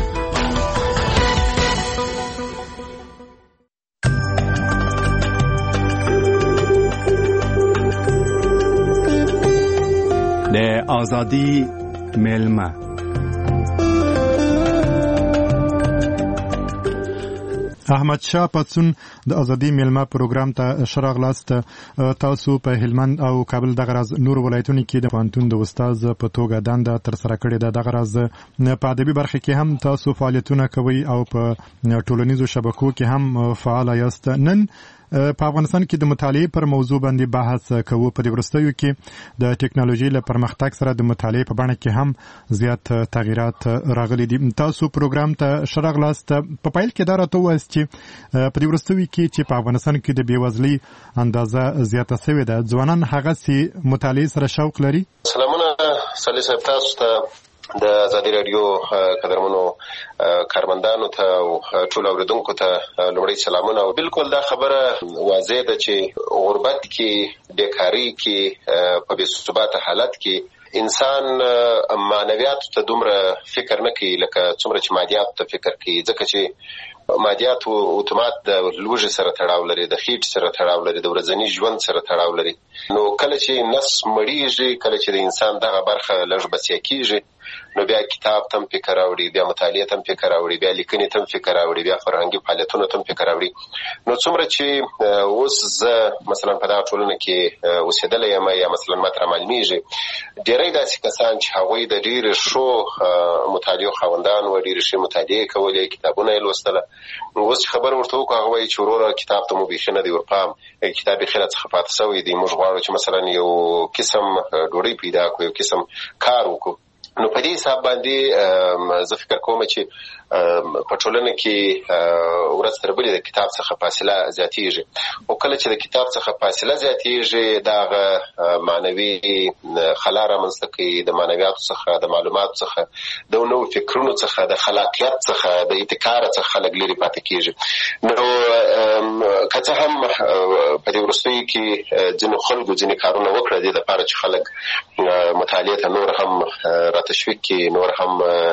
د ازادي ملما احمد شاه پاتسون د ازادي ملما پروګرام ته شراغلاست. تاسو په هلمند او کابل د غرض نور ولایتونو کې د پانتون د استاد په توګه دنده تر سره کړې ده. د غرض په ادبي برخه کې هم تاسو فعالیتونه کوي او په ټولنیزو شبکو کې هم فعال یاست. نن په افغانستان کې د مطالعې پر موضوع باندې بحث کوو. په دې وروستیو کې د ټیکنالوژي له پرمختګ سره د مطالعې په بڼه کې هم زیات تغیرات راغلي دي. تاسو پروګرام ته شراغلاست. په پیل کې دا راته ووایاست چې په دې وروستیو کې چې په افغانستان کې د بېوزلۍ اندازه زیاته شوې ده، ځوانان هغسې مطالعې سره شوق لري؟ سلامونه صالح صاحب، تاسو ته د ازادي راډیو قدرمنو کارمندانو ته او ټول اوریدونکو ته لومړی سلامونه. او بالکل دا خبره واضح ده چې غربت کې، بیکاری کې، په بې ثباته حالت کې انسان معنویاتو ته دومره فکر نه کوي لکه څومره چې مادیاتو ته فکر کوي، ځکه چې مادیات اتومات د لوږې سره تړاو لري، د خېټې سره تړاو لري، د ورځني ژوند سره تړاو لري. نو کله چې نس مړیږي، کله چې د انسان دغه برخه لږ بسیا کیږي، نو بیا کتاب تم فکر راوړي، بیا مطالعه تم فکر راوړي، بیا لیکنې تم فکر راوړي، بیا فرهنګي فعالیتونه تم فکر راوړي. نو څومره چې اوس زه مثلا په دغه ټولنه کې اوسېدلی یم یا مثلا ما ته معلومیږي ډېری داسې کسان چې هغوی د ډېرې ښو مطالعو خاوندان وو، ډېرې ښې مطالعې کولې، کتابونه یې لوستله. اوس چې خبره ورته وکړو هغه وایي چې وروره کتاب ته مو بیخي نه دی ورپام، کتاب بیخي راڅخه پاته سوی دی، موږ غواړو چې مثلا یو قسم ډوډۍ پیدا کړو، یو قسم کار وکړو. نو په دې حساب باندې زه فکر کوم چې په ټولنه کې ورځ تر بلې د کتاب څخه فاصله زیاتېږي. او کله چې د کتاب څخه فاصله زیاتېږي، دغه معنوي خلا رامنځته کوي، د معنویاتو څخه، د معلوماتو څخه، د نوو فکرونو څخه، د خلاقیت څخه، د ابتکار څخه خلک لرې پاتې کېږي. نو که څه هم په دې وروستیو کې ځینو خلکو ځینې کارونه وکړه دې دپاره چې خلک مطالعې ته نور هم تشویق کړي، نور هم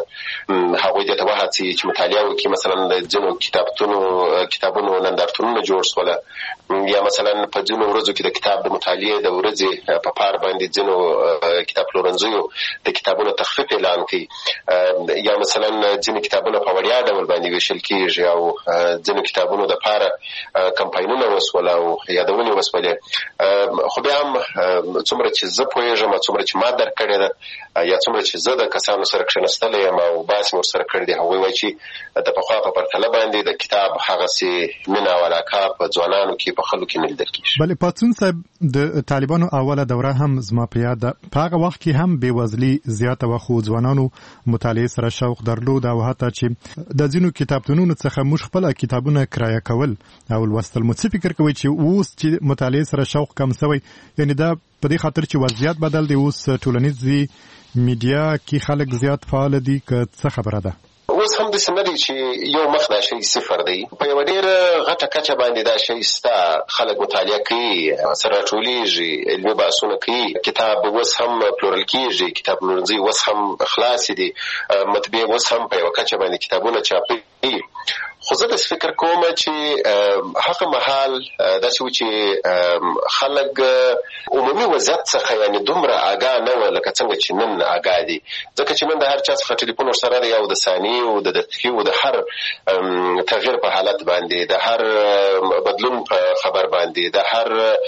هغوی دې ته وهڅوي چې مطالعه وکړي. مثلا د ځینو کتابتونو کتابونو نندارتونونه جوړ شوله، یا مثلا په ځینو ورځو کې د کتاب د مطالعې د ورځې په پار باندې ځینو کتاب پلورنځیو د کتابونو تخفیف اعلان کوي، یا مثلا ځینې کتابونه په وړیا ډول باندې ویشل کېږي، او ځینو کتابونو د پاره کمپاینونه وسوله او یادونې وسولې. خو بیا هم څومره چې زه پوهېږم، څومره چې ما درک کړې ده، یا څومره چې زه د کسانو سره کښېنستلی یم او بحث مې ورسره کړی دی، هغوی وایي چې د پخوا په پرتله باندې د کتاب هغسې مینه او علاقه په ځوانانو کې، په خلکو کې نه لیدل کېږي. بلې پاڅون صاحب، د طالبانو اوله دوره هم زما په یاد ده. په هغه وخت کې هم بېوزلي زیاته وه، خو ځوانانو مطالعې سره شوق درلود، او حتی چې د ځینو کتابتونونو څخه موږ خپله کتابونه کرایه کول او لوستل. مو څه فکر کوئ چې اوس چې مطالعې سره شوق کم سوی، یعنې دا په دې خاطر چې وضعیت بدل دی، اوس ټولنیزې میډیا کې خلک زیات فعال دي، که څه خبره ده؟ اوس هم داسې نه دی چې یو مخ دا شی صفر دی. په یوه ډېره غټه کچه باندې دا شی سته، خلک مطالعه کوي، سره راټولېږي، علمي بحثونه کوي، کتاب اوس هم پلورل کېږي، کتاب پلورنځي اوس هم خلاصې دي، مطبعې اوس هم په یوه کچه باندې کتابونه چاپوي. خو زه داسې فکر کوم چې هغه مهال داسې و چې خلک عمومي وضعیت څخه یعنې دومره آګاه نه وه لکه څنګه چې نن آګاه دي، ځکه چې نن د هر چا څخه ټلیفون ورسره دی، او د ثانیې او د دقیقې او د هر تغییر په حالت باندې، د هر بدلون په خبر باندې، د هر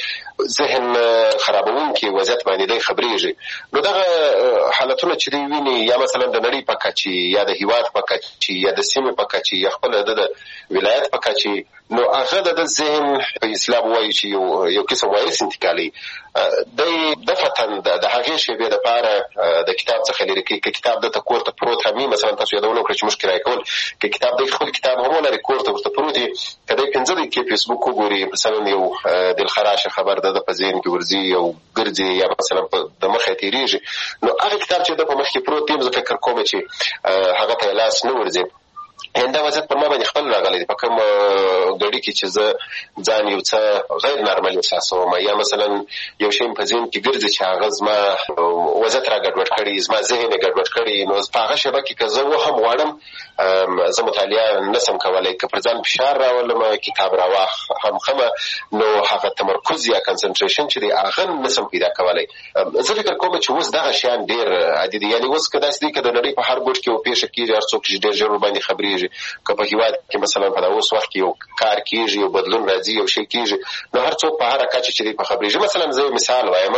ذهن خرابونکي وضعیت باندې دی خبرېږي. نو دغه حالتونه چې دوی ویني، یا مثلا د نړۍ په کچې، یا د هېواد په کچې، یا د سیمې په کچې، یا خپله د ولایت په کچې، نو هغه د ذهن په اسلام وایي چې یو یو قسم وایرس انتقالي دی، دفعة متن د هغې شیبې دپاره د کتاب څخه لرې کوي. که کتاب دلته کور ته پروت هم وي، مثلا تاسو یادونه وکړه چې موږ کرایه کول، که کتاب دی خپل کتاب هم ولري کور ته ورته پروت وي، که دی پنځه دقیقې فیسبوک وګوري، مثلا یو دلخراشه خبر د ده په ذهن کې ورځي او ګرځي یا مثلا د مخه تېرېږي، نو هغه کتاب چې د په مخ کې پروت دی، زه فکر کوم چې هغه ته لاس نه ورځي. دا وضعیت پر ما باندې خپل راغلی دی په کوم ګړي کې چې زه ځان یو څه غیر نارمل احساسوم، یا مثلا یو شی په ذهن کې ګرځي چې هغه زما وضعیت را ګډوډ کړي، زما ذهن یې ګډوډ کړي، نو په هغه شیبه کې که زه وهم غواړم زه مطالعه نسم کولی، که پر ځان فشار راولم کتاب راواخلم نو هغه تمرکز یا کنسنټریشن چې دی هغه نسم پیدا کولی. زه فکر کوم چې اوس دغه شیان ډېر عادي دي، یعنې اوس که داسې دی که د نړۍ په هر ګوټ کې یو پېښه کېږي، هر څوک چې ډېر ژر ورباندې خبرېږي، که په هېواد کې مثلا په اوس وخت کې یو کار کېږي، یو بدلون راځي، یو شی کېږي، نو هر څوک په هره کچه چې دی په خبرېږي. مثلا زه یو مثال وایم،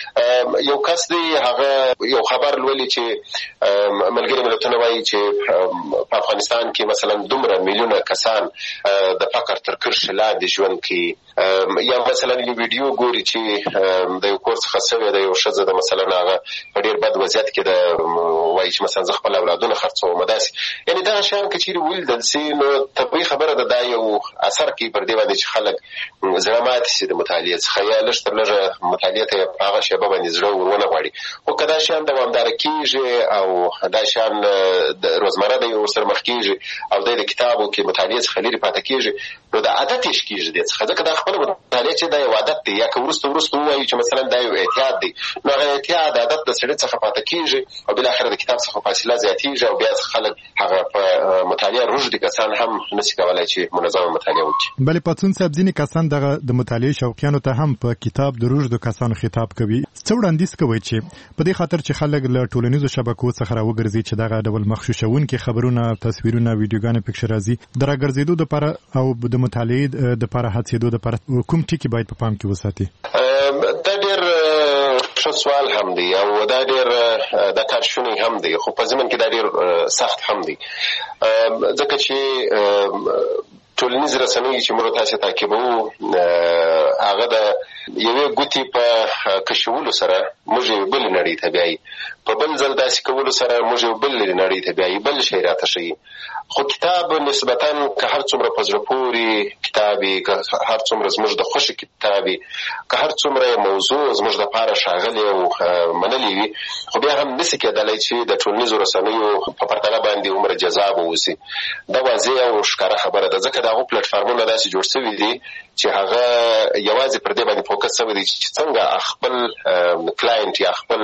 یو کس دی هغه یو خبر لولي چې ملګري ملتونه وایي چې په افغانستان کې مثلا دومره میلیونه کسان د فقر تر کرښې لاندې ژوند کوي، یا مثلا یو ویډیو ګوري چې د یو کور څخه سوې د یو ښځه د مثلا هغه په ډېر بد وضعیت کې ده، وایي چې مثلا زه خپل اولادونه خرڅوم داسې، یعنې دغه شیان که چېرې ولیدل سي نو طبیعي خبره ده دا یو اثر کوي پر دې باندې چې خلک زړه ماتې سي د مطالعې څخه، یا لږ تر لږه مطالعې ته په هغه شیبه باندې زړه ور ونه غواړي. خو که دا شیان دوامداره کېږي او دا شیان روزمره دی ورسره مخ کېږي او دی د کتابو کې مطالعې څخه لرې پاتې کېږي، نو د عادت یې کېږي دې څخه، ځکه دا خپله مطالعه چې دا یو عادت دی، یا که وروسته وروسته ووایو چې مثلا دا یو اعتیاد دی، نو هغه اعتیاد عادت د سړي څخه پاتې کېږي او بالاخره د کتاب څخه فاصله زیاتېږي او بیا خلک هغه په مطالعه روږدي کسان هم نشي کولی چې منظمه مطالعه وکړي. بلې پاڅون صاحب ځینې کسان دغه د مطالعې شوقیانو ته هم په کتاب د روږدو کسانو خطاب کوي. څه وړاندیز کوئ چې په دې خاطر چې خلک له ټولنیزو شبکو څخه راوګرځي چې دغه ډول مخشوشونکي خبرونه، تصویرونه، ویډیوګانې پکښې راځي، د راګرځېدو دپاره او د مطالعې دپاره هڅېدو دپاره کوم ټکي باید په پام کې وساتي؟ دا ډېر ښه سوال هم دی او دا ډېر دا کار شونی هم دی، خو په ضمن کې دا ډېر سخت هم دی، ځکه چې ټولنیز رسنۍ چې موږ تاسې تعقیبوو هغه د یوې ګوتې په کشولو سره موږ یو بلې نړۍ ته بیایي، په بل ځل داسې کولو سره موږ یو بلې نړۍ ته بیایي، بل شی راته ښیي. خو کتاب نسبتا که هر څومره په زړه پورې کتاب وي، که هر څومره زموږ د خوښې کتاب وي، که هر څومره موضوع زموږ دپاره ښاغلې او منلې وي، خو بیا هم نسي کېدلی چې د ټولنیزو رسنیو په پرتله باندې عمره جذاب واوسي. دا واضح او ښکاره خبره ده، ځکه د هغو پلیټفارمونه داسې جوړ شوي دي چې هغه یوازې پر دې باندې فوکس شوی دی چې څنګه خپل کلاینټ یا خپل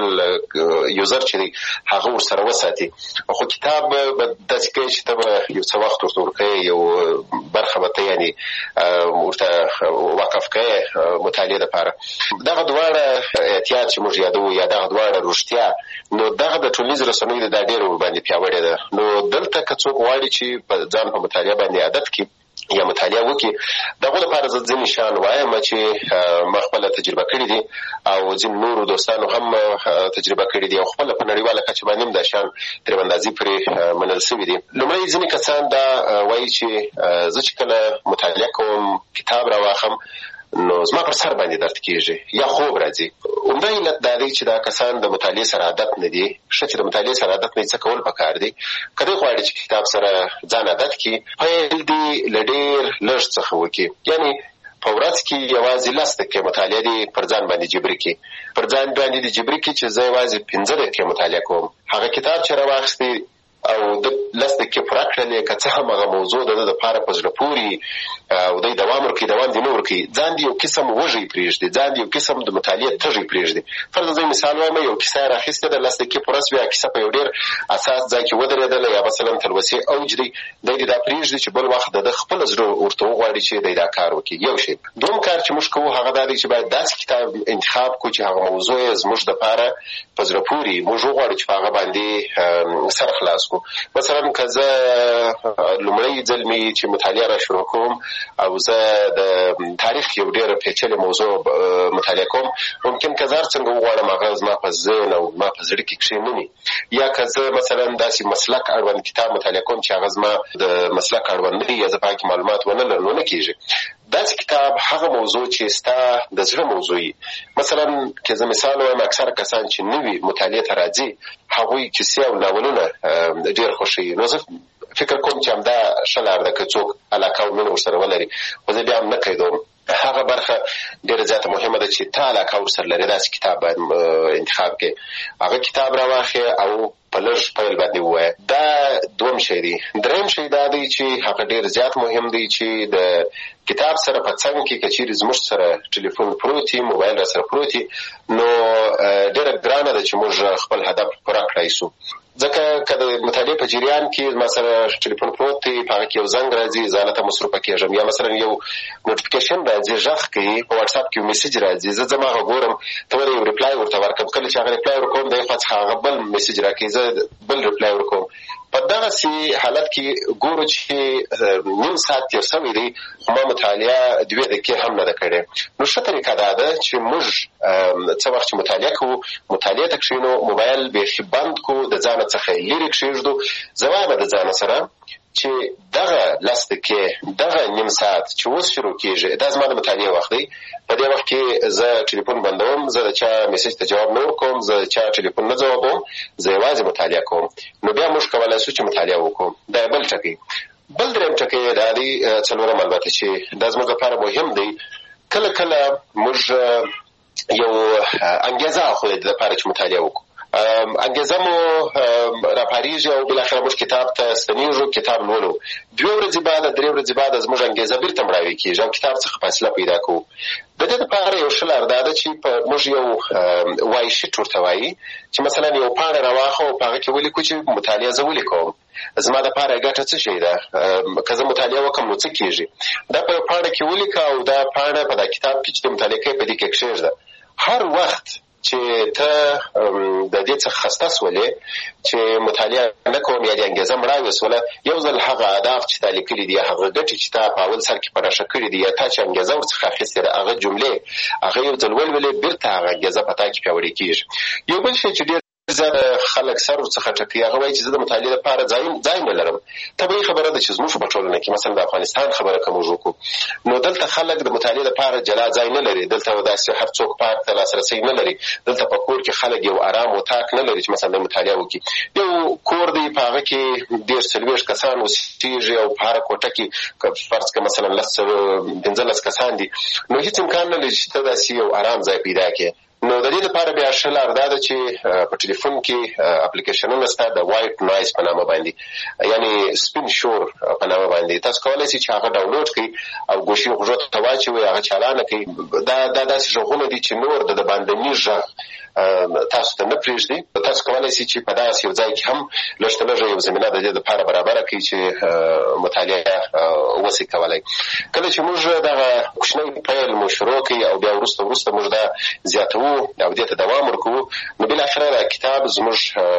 یوزر چې دی هغه ورسره وساتي. خو کتاب به داسې کوي چې ته به یو څه وخت ورته ورکوې، یو برخه به ته یعنې ورته وقف کوې مطالعې دپاره. دغه دواړه احتیاط چې موږ یادوو یا دغه دواړه رښتیا، نو دغه د ټولنیزو رسنیو دا ډېره ورباندې پیاوړې ده. نو دلته که څوک غواړي چې ځان په مطالعه باندې عادت کړي یا مطالعه وکړي، دغو لپاره زه ځینې شیان وایم چې ما خپله تجربه کړي دي او ځینې نورو دوستانو هم تجربه کړي دي او خپله په نړیواله کچه باندې هم دا شیان ترې اندازې پرې منل شوي دي. لومړی ځینې کسان دا وایي چې زه چې کله مطالعه کوم کتاب راواخلم نو زما پر سر باندې درد کېږي یا خوب راځي. عمده علت دا دی چې دا کسان د مطالعې سره عادت نه دي. ښه چې د مطالعې سره عادت نه دي، څه کول پکار دي؟ که دوی غواړي چې کتاب سره ځان عادت کړي، پیل دي له ډېر لږ څخه وکړي، یعنې په ورځ کې یوازې لس دقیقې مطالعه دي پر ځان باندې جبري کړي، پر ځان باندې دي جبري کړي چې زه یوازې پنځه دقیقې مطالعه کوم. هغه کتاب چې راواخیستی او د لس دقیقې پوره کړلې، که څه هم هغه موضوع د ده دپاره په زړه پورې او دی دوام ورکړي، دوام دې نه ورکړي، ځان دې یو قسم وږی پرېږدي، ځان دې یو قسم د مطالعې تږی پرېږدي. فرض زه مثال وایم، یو کیسه یې راخیستې ده، لس دقیقې پوره سوې، کیسه په یو ډېر اساس ځای کې ودرېدله یا مثلا تلوسې اوج دی، دی دې دا پرېږدي چې بل وخت د ده خپله زړه ورته وغواړي چې دی دا کار وکړي. یو شی. دوم کار چې موږ کوو هغه دا دی چې باید داسې کتاب انتخاب کړو چې هغه موضوع یې زموږ دپاره په زړه پورې موږ وغواړو چې په هغه باندې سر خلاص کړو. مثلا که زه لومړی ځل مې چې مطالعه را شروع کوم او زه د تاریخ یو ډېره پیچلې موضوع مطالعه کوم، ممکن که زه هر څنګه وغواړم هغه زما په ذهن او زما په زړه کې کښېنومي. یا که زه مثلا داسې مسلک اړوند کتاب مطالعه کوم چې هغه زما د مسلک اړوند نه وي یا زه په هغه کې معلومات ونه لرم، نو نه کېږي. داسې کتاب هغه موضوع چې ستا د زړه موضوع وي. مثلا که زه مثال وایم، اکثره کسان چې نوي مطالعې ته راځي هغوی کیسې او ناولونه ډېر خوښوي. نو زه فکر کوم چې همدا ښه لار ده که څوک علاقه او مینه ورسره ولري. خو زه بیا هم نه قیدوم، هغه برخه ډېره زیاته مهمه ده چې ته علاقه ورسره لرې، داسې کتاب باید انتخاب کړې. هغه کتاب راواخلې او په لږ پیل باندې ووایه. دا دوم شی دی. دریم شی دا دی چې هغه ډېر زیات مهم دی چې د کتاب سره په څنګ کې که چیرې زموږ سره ټلیفون پروت وي، موبایل را سره پروت وي، نو ډېره ګرانه ده چې موږ خپل هدف پوره کړی سو. ځکه که د مطالعې په جریان کې ما سره ټلیفون پروت دی، په هغه کې یو زنګ راځي، زه هلته مصروفه کېږم، یا مثلا یو نوټیفیکیشن راځي، غږ کوي، په واټساپ کې یو میسج راځي، زه ځم هغه ګورم، ته ولې یو ریپلای ورته ورکړم. کله چې هغه ریپلای ورکوم د یو خوا څخه هغه بل میسج راکوي، زه بل ریپلای ورکوم. په دغسې حالت کې ګورو چې نیم ساعت تېر سوی دی، خو ما مطالعه دوې دقیقې هم نه ده کړې. نو ښه طریقه دا ده چې موږ څه وخت چې مطالعه کوو، مطالعې ته کښېنو، موبایل بیخي بند کړو، د ځانه څخه لرې کښېږدو. زه وایم د ځانه سره چې دغه لس دقیقې، دغه نیم ساعت چې اوس شروع کېږي، دا زما د مطالعې وخت دی. په دې وخت کې زه ټلیفون بندوم، زه د چا میسج ته جواب نه ورکوم، زه د چا ټلیفون نه ځوابوم، زه یوازې مطالعه کوم. نو بیا موږ کولی شو چې مطالعه وکړو. دا بل ټکی. بل دریم ټکی دا دی، څلورم البته چې دا زموږ لپاره مهم دی، کله کله موږ یو انګېزه اخلو د لپاره چې مطالعه وکړو. انګېزه مو راپارېږي او بالاخره موږ کتاب ته ستنېږو، کتاب لولو. دوه ورځې بعد، درې ورځې بعد زموږ انګېزه بېرته مړاوې کېږي او کتاب څخه فاصله پیدا کوو. د دې لپاره یو ښه لار دا ده چې موږ یو وایي شیټ ورته وایي، چې مثلا یو پاڼه راواخلو او په هغه کې ولیکو چې مطالعه زه ولیکم، زما دپاره ګټه څه شی ده، که زه مطالعه وکړم نو څه کېږي. دا په یو پاڼه کې ولیکه او دا پاڼه په دا کتاب کې چې مطالعه کوې په دې کې کښېږده. هر وخت چې ته د دې څخه خسته سولې چې مطالعه نه کوم یا د انګېزه مړاوې سوله، یو ځل هغه اهداف چې تا لیکلي دي، هغه ګټې چې تا په اول سر کې په نښه کړي دي، یا تا چې انګېزه ورڅخه اخیستې ده، هغه جملې هغه یو ځل ولولې، بېرته هغه انګېزه په تا کې پیاوړې کېږي. یو بل شی چې ډېر زیاته خلک سر ورڅخه ټکوي، هغه وایي چې زه د مطالعې لپاره ځای نه لرم. طبیعي خبره ده چې زموږ په ټولنه کې، مثلا د افغانستان خبره که موږ وکړو، نو دلته خلک د مطالعې لپاره جلا ځای نه لري. دلته داسې هر څوک پارک ته لاسرسی نه لري. دلته په کور کې خلک یو ارام اتاق نه لري چې مثلا د مطالعه وکړي. یو کور دی، په هغه کې دېرش څلوېښت کسان اوسېږي او په هره کوټه کې فرض کړه مثلا لس پنځلس کسان دي، نو هېڅ امکان نه لري چې ته داسې یو ارام ځای پیدا کړې. نو د دې لپاره بیا ښه لار دا ده چې په ټلیفون کې اپلیکیشنونه شته د وایټ نوایز په نامه باندې، یعنې سپین شور په نامه باندې. تاسو کولی شئ چې هغه ډاونلوډ کړئ او ګوشي غوږو ته واچوئ، هغه چالانه کړئ. دا دا داسې غږونه دي چې نور د باندني غږ تاسو ته نه پرېږدي. تاسو کولی شئ چې په داسې یو ځای کې هم لږ ته لږه یو زمینه د دې لپاره برابره کړئ چې مطالعه وسئ کولی. کله چې موږ دغه کوچنی پیل مو شروع کړئ او بیا وروسته وروسته موږ دا زیاتوو او دې ته دوام ورکوو، نو بالاخره دا کتاب زموږ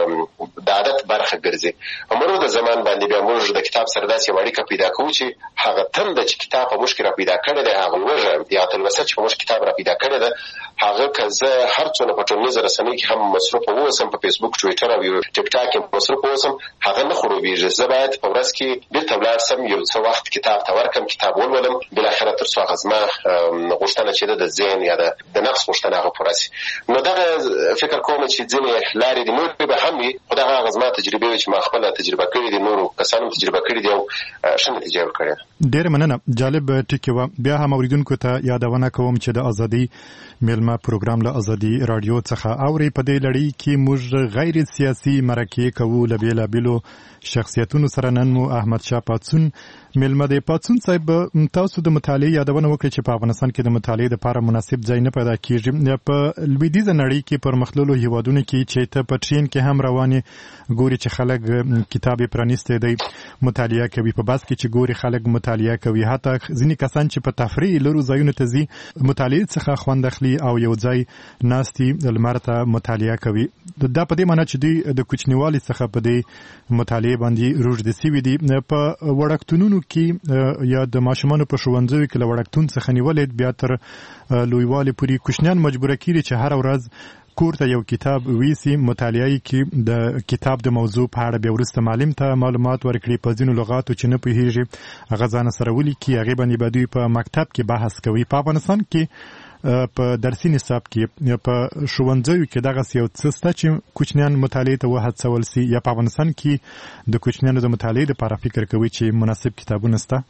د عادت برخه ګرځي. مرور د زمان باندې بیا موږ د کتاب سره داسې یوه اړیکه پیدا کوو چې هغه تنده چې کتاب په موږ کې را پیدا کړې ده، هغه لوږه یا تلوسه چې په موږ کتاب را پیدا کړې ده، هغه که زه هر څونه په ټولنیزو رسنیو کې هم مصروفه واوسم، په فیسبوک، ټویټر او ټیک ټاک کې مصروفه واوسم، هغه نه خړوبېږي. زه باید په ورځ کې بېرته ولاړ سم، یو څه وخت کتاب ته ورکړم، کتاب ولولم، بالاخره تر څو هغه زما غوښتنه چې ده د ذهن یا د نفس غوښتنه هغه پوره شي. نو دغه فکر کوم چې ځینې لارې دي، نورې به هم وي، خو دغه هغه زما تجربې وي چې ما خپله تجربه کړې دي، نورو کسانو تجربه کړې دي او ښه نتیجه ورکړې ده. ډېره مننه. جالب ټکي وه. بیا هم اورېدونکو ته یادونه کوم چې د ازادي میلمه پروګرام له ازادي راډیو څخه اوري. په دې لړۍ کې موږ غیر سیاسي مرکې کوو له بېلابېلو شخصیتونو سره. نن مو احمد شاه پاڅون میلمه دی. پاڅون صاحب، تاسو د مطالعې یادونه وکړئ چې په افغانستان کې د مطالعې لپاره مناسب ځای نه پیدا کېږي. په لویدیځه نړۍ کې پرمختللو هېوادونو کې چې ته په ټرین کې هم روانې ګوري چې خلک کتاب یې پرانیستی دی مطالعه کوي، په بس کې چې ګوري خلک مطالعه کوي، حتی ځینې کسان چې په تفریح لرو ځایونو ته ځي مطالعې څخه خوند اخلي او یو ځای ناستي لمر ته مطالعه کوي. دا په دې معنی چې دوی د کوچنیوالي څخه په دې مطالعې باندې روږدي سوي دي. په وړکتونونو کې یا د ماشومانو په ښوونځیو کې له وړکتون څخه نیولې بیا تر لویوالي پورې کوچنیان مجبوره کیږي چې هر ورځ کور ته یو کتاب ویسي مطالعه کې د کتاب د موضوع په اړه بیا وروسته معلم ته معلومات ورکړي په ځینو لغاتو چې نه پوهیږي هغه ځان سره ولیکي هغې باندې به دوی په مکتب کې بحث کوي. په افغانستان کې په درسي نصاب کې په ښوونځیو کې دغسې یو څه شته چې کوچنیان مطالعې ته وهڅول سي یا په افغانستان کې د کوچنیانو د مطالعې لپاره فکر کوي چې مناسب کتابونه شته؟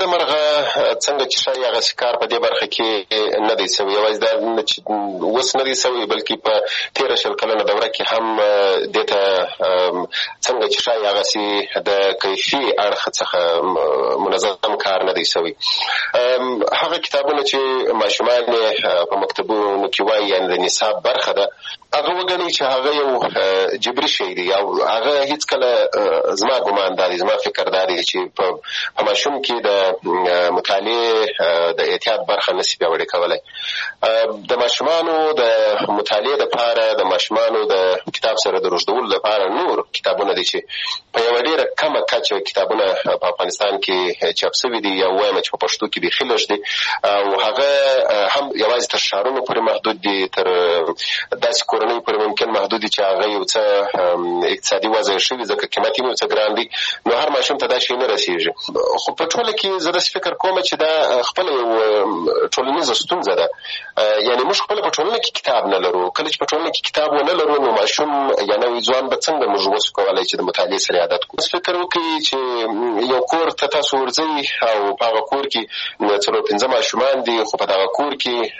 څنګه چې شای هغه کار په دې برخه کې نه دی سوی، یوازې دا چې اوس نه دی سوی بلکې په تېره شل کلنه دوره کې هم دې ته څنګه چې شای هغسې د کیفي اړخ څخه منظم کار نه دی سوی. هغه کتابونه چې ماشومان په مکتبونو کې وایي یعنې د نصاب برخه ده هغه وګڼي چې هغه یو جبري شی دی او هغه هیڅکله زما ګمان دا دی زما فکر دا دی چې په ماشوم کې د مطالعې د احتیاط برخه نشي پیاوړې کولی. د ماشومانو د مطالعې دپاره د ماشومانو د کتاب سره د روږدولو دپاره نور کتابونه دي چې په یوه ډېره کمه کچه کتابونه په افغانستان کې چاپ سوي دي یا ووایم چې په پښتو کې بیخي لږ دي او هغه هم یوازې تر ښارونو پورې محدود دي، تر داسې کورنۍ پورې ممکن محدود دي چې هغه یو څه اقتصادي وضع شوي ځکه قیمت یې یو څه ګران دي، نو هر ماشوم ته دا شی نه رسېږي. خو په ټوله کې زه داسې فکر کوم چې دا خپله یو ټولنیزه ستونزه ده، یعنې موږ خپله په ټولنه کې کتاب نه لرو. کله چې په ټولنه کې کتاب ونه لرو نو ماشوم یا نوی ځوان به څنګه موږ وسو کولی چې د مطالعې سره عادت کړو. فکر وکړئ چې یو کور ته تاسو ورځئ او په هغه کور کې څلور پنځه ماشومان دي خو په دغه کور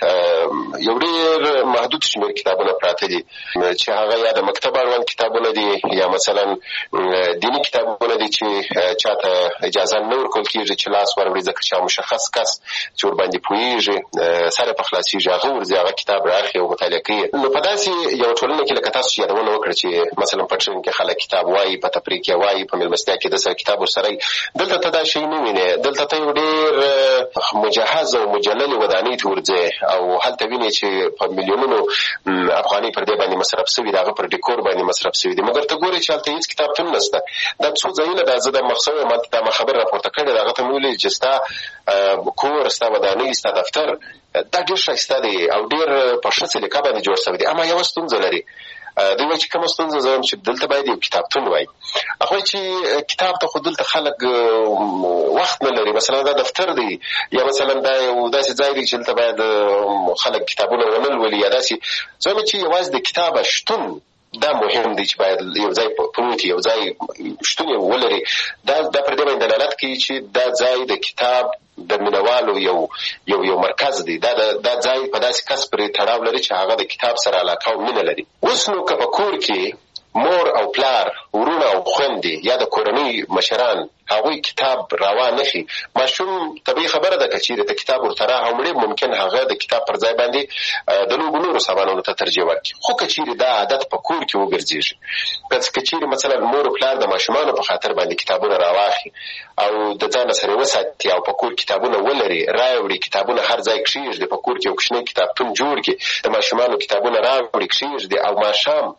کې یو ډېر محدود شمېر کتابونه پراته دي چې هغه یا د مکتب اړوند کتابونه دي یا مثلا دیني کتابونه دي چې چاته اجازه نه ورکول کېږي چې لاس ور ځکه چې مشخص کس چې ورباندې پوهېږي سره په خلاصېږي هغه ورځي هغه کتاب رااخلي او مطالعه کوي. نو په داسې یو ټولنه کې لکه تاسو چې یادونه وکړه چې مثلا په ټرین کې خلک کتاب وایي، په تفریح کې وایي، په مېلمستیا کې د سره کتاب ورسره دلته ته دا شی نه وینې. دلته ته یو ډېر مجهز او مجللې ودانۍ ته ورځې او هلته وینې چې په میلیونونو افغانۍ پر دې باندې مصرف سوي دي، هغه پر ډیکور باندې مصرف سوي دي، مګر ته ګورې چې هلته هېڅ کتابتون نشته. دا څو ځایونه دا زه د مخصوص ما ته دا خبر راپورته کړې ده هغه ته مې ویلي چې ستا کور ستا ودانۍ ستا دفتر دا ډېر ښایسته دی او ډېر په ښه سلیقه باندې جوړ شوی دی، اما یوه ستونزه لري. دوی وایي چې کومه ستونزه زه وایم چې دلته باید یو کتابتون وای. هغه وایي چې کتاب ته خو دلته خلک وخت نه لري، مثلا دا دفتر دی یا مثلا دا یو داسې ځای دی چې دلته باید خلک کتابونه ونه لولي یا داسې. زه وایم چې یوازې د کتابه شتون دا مهم دی چې باید یو ځای پروت یو ځای شتون یې ولري. دا دا پر دې باندې دلالت کوي چې دا ځای د کتاب د مینوالو یو یو یو مرکز دی. دا دا ځای په داسې کس پرې تړاو لري چې هغه د کتاب سره علاقه او مینه لري. اوس نو که په کور کې مور او پلار ورونه او خویندې یا د کورنۍ مشران هغوی کتاب راوا نخي، ماشوم طبیعي خبره ده که چیرې ته کتاب ورته راوړې ممکن هغه د کتاب پر ځای باندې د لوبو نورو سامانونو ته ترجیح ورکړي. خو که چیرې دا عادت په کور کې وګرځېږي، که چیرې مثلا مور او پلار د ماشومانو په خاطر باندې کتابونه راواخلي او د ځان سره وساتي او په کور کتابونه ولري راوړي، کتابونه هر ځای کښېږدي، په کور کې یو کوچنی کتابتون جوړ کړي، د ماشومانو کتابونه راوړي کښېږدي او ماښام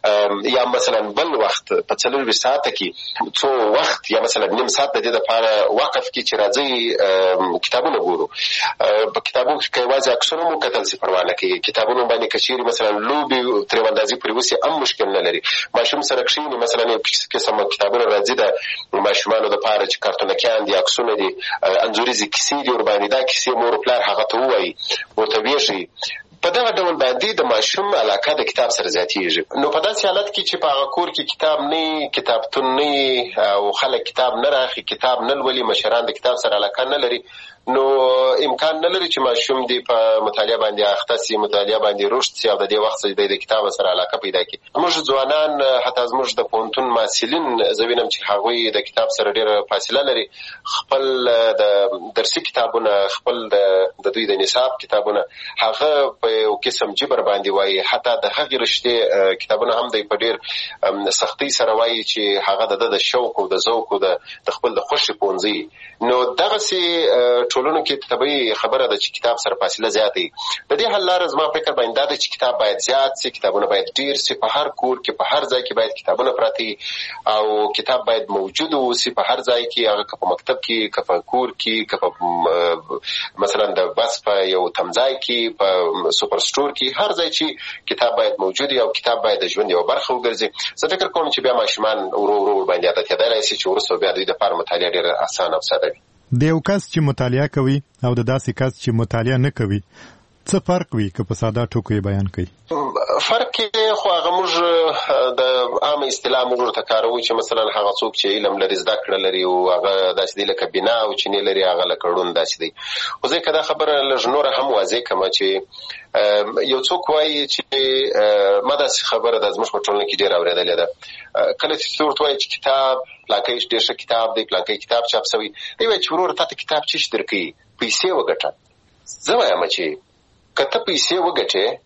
یا مثلا بل وخت په څلور ساعته کې څو وخت یا مثلا نیم ساعت د دې لپاره وقف کړي چې راځئ کتابونه ګورو. په کتابونو کې که یوازې عکسونه مو کتل سي پروا نه کوي، کتابونو باندې که چیرې مثلا لوبې ترې اندازې پورې وسي هم مشکل نه لري. ماشوم سره کښېني مثلا یو قسم کتابونه راځي د ماشومانو دپاره چې کارتونکیان دي، عکسونه دي، انځوریزې کیسې دي ورباندې، دا کیسې مور پلار هغه ته ووایي ورته ویښوي. په دغه ډول باندې د ماشوم علاقه د کتاب سره زیاتېږي. نو په داسې حالت کې چې په هغه کور کې کتاب نه کتابتون نه او خلک کتاب نه راخي، کتاب نه لولي، مشران د کتاب سره علاقه نه لري، نو امکان نه لري چې ماشوم دی په مطالعه باندې اخته سي، مطالعه باندې رشد سي او د دې وخت څخه د کتاب سره علاقه پیدا کړي. موږ ځوانان حتی زموږ د پوهنتون محصلین زه وینم چې هغوی د کتاب سره ډېره فاصله لري. خپل د درسي کتابونه، خپل د دوی د نصاب کتابونه هغه په یو قسم جبر باندې وایي، حتی د هغې رشتې کتابونه هم دی په ډېر سختۍ سره وایي چې هغه د ده د شوق او د ذوق او د خپل د خوښې پوهنځي. نو دغسې ټولنو کې طبيعي خبره ده چې کتاب سره فاصله زیاتې. د دې حل لاره زما فکر باندې دا ده چې کتاب باید زیات سي، کتابونه باید ډیر سي، په هر کور کې په هر ځای کې باید کتابونه پراته او کتاب باید موجود اوسي په هر ځای کې، هغه که په مکتب کې، که په کور کې، که په مثلا د بس په یو تمځای کې، په سوپر سټور کې، هر ځای چې کتاب باید موجود وي او کتاب باید د ژوند یو برخه وګرځي. زه فکر کوم چې بیا ماشومان ورو ورو باندې عادت کېدای شي چې ورسره بیا دوی د لپاره مطالعه ډېره اسانه او ساده وي. د یو کس چې مطالعه کوي او د داسې کس چې مطالعه نه کوي څه فرق وي که په ساده ټکو بیان کوي؟ فرق کې خو هغه موږ د عام اصطلاح موږ ورته کاروو چې مثلا هغه څوک چې علم لري، زده کړه لري او هغه داسې دی لکه بنا او چینی لري، هغه لکه ړوند داسې دی. خو زه که دا خبره لږ نوره هم واضح کړم چې یو څوک وایي چې ما داسې خبره ده زموږ په ټولنه کې ډېره اورېدلې ده، کله چې څوک وایي چې کتاب پلانکی ډېر ښه کتاب دی، پلانکی کتاب چاپ شوی دی، وایي چې ورور تا ته کتاب څه شي درکوي؟ پیسې وګټه. زه وایم چې که ته پیسې وګټې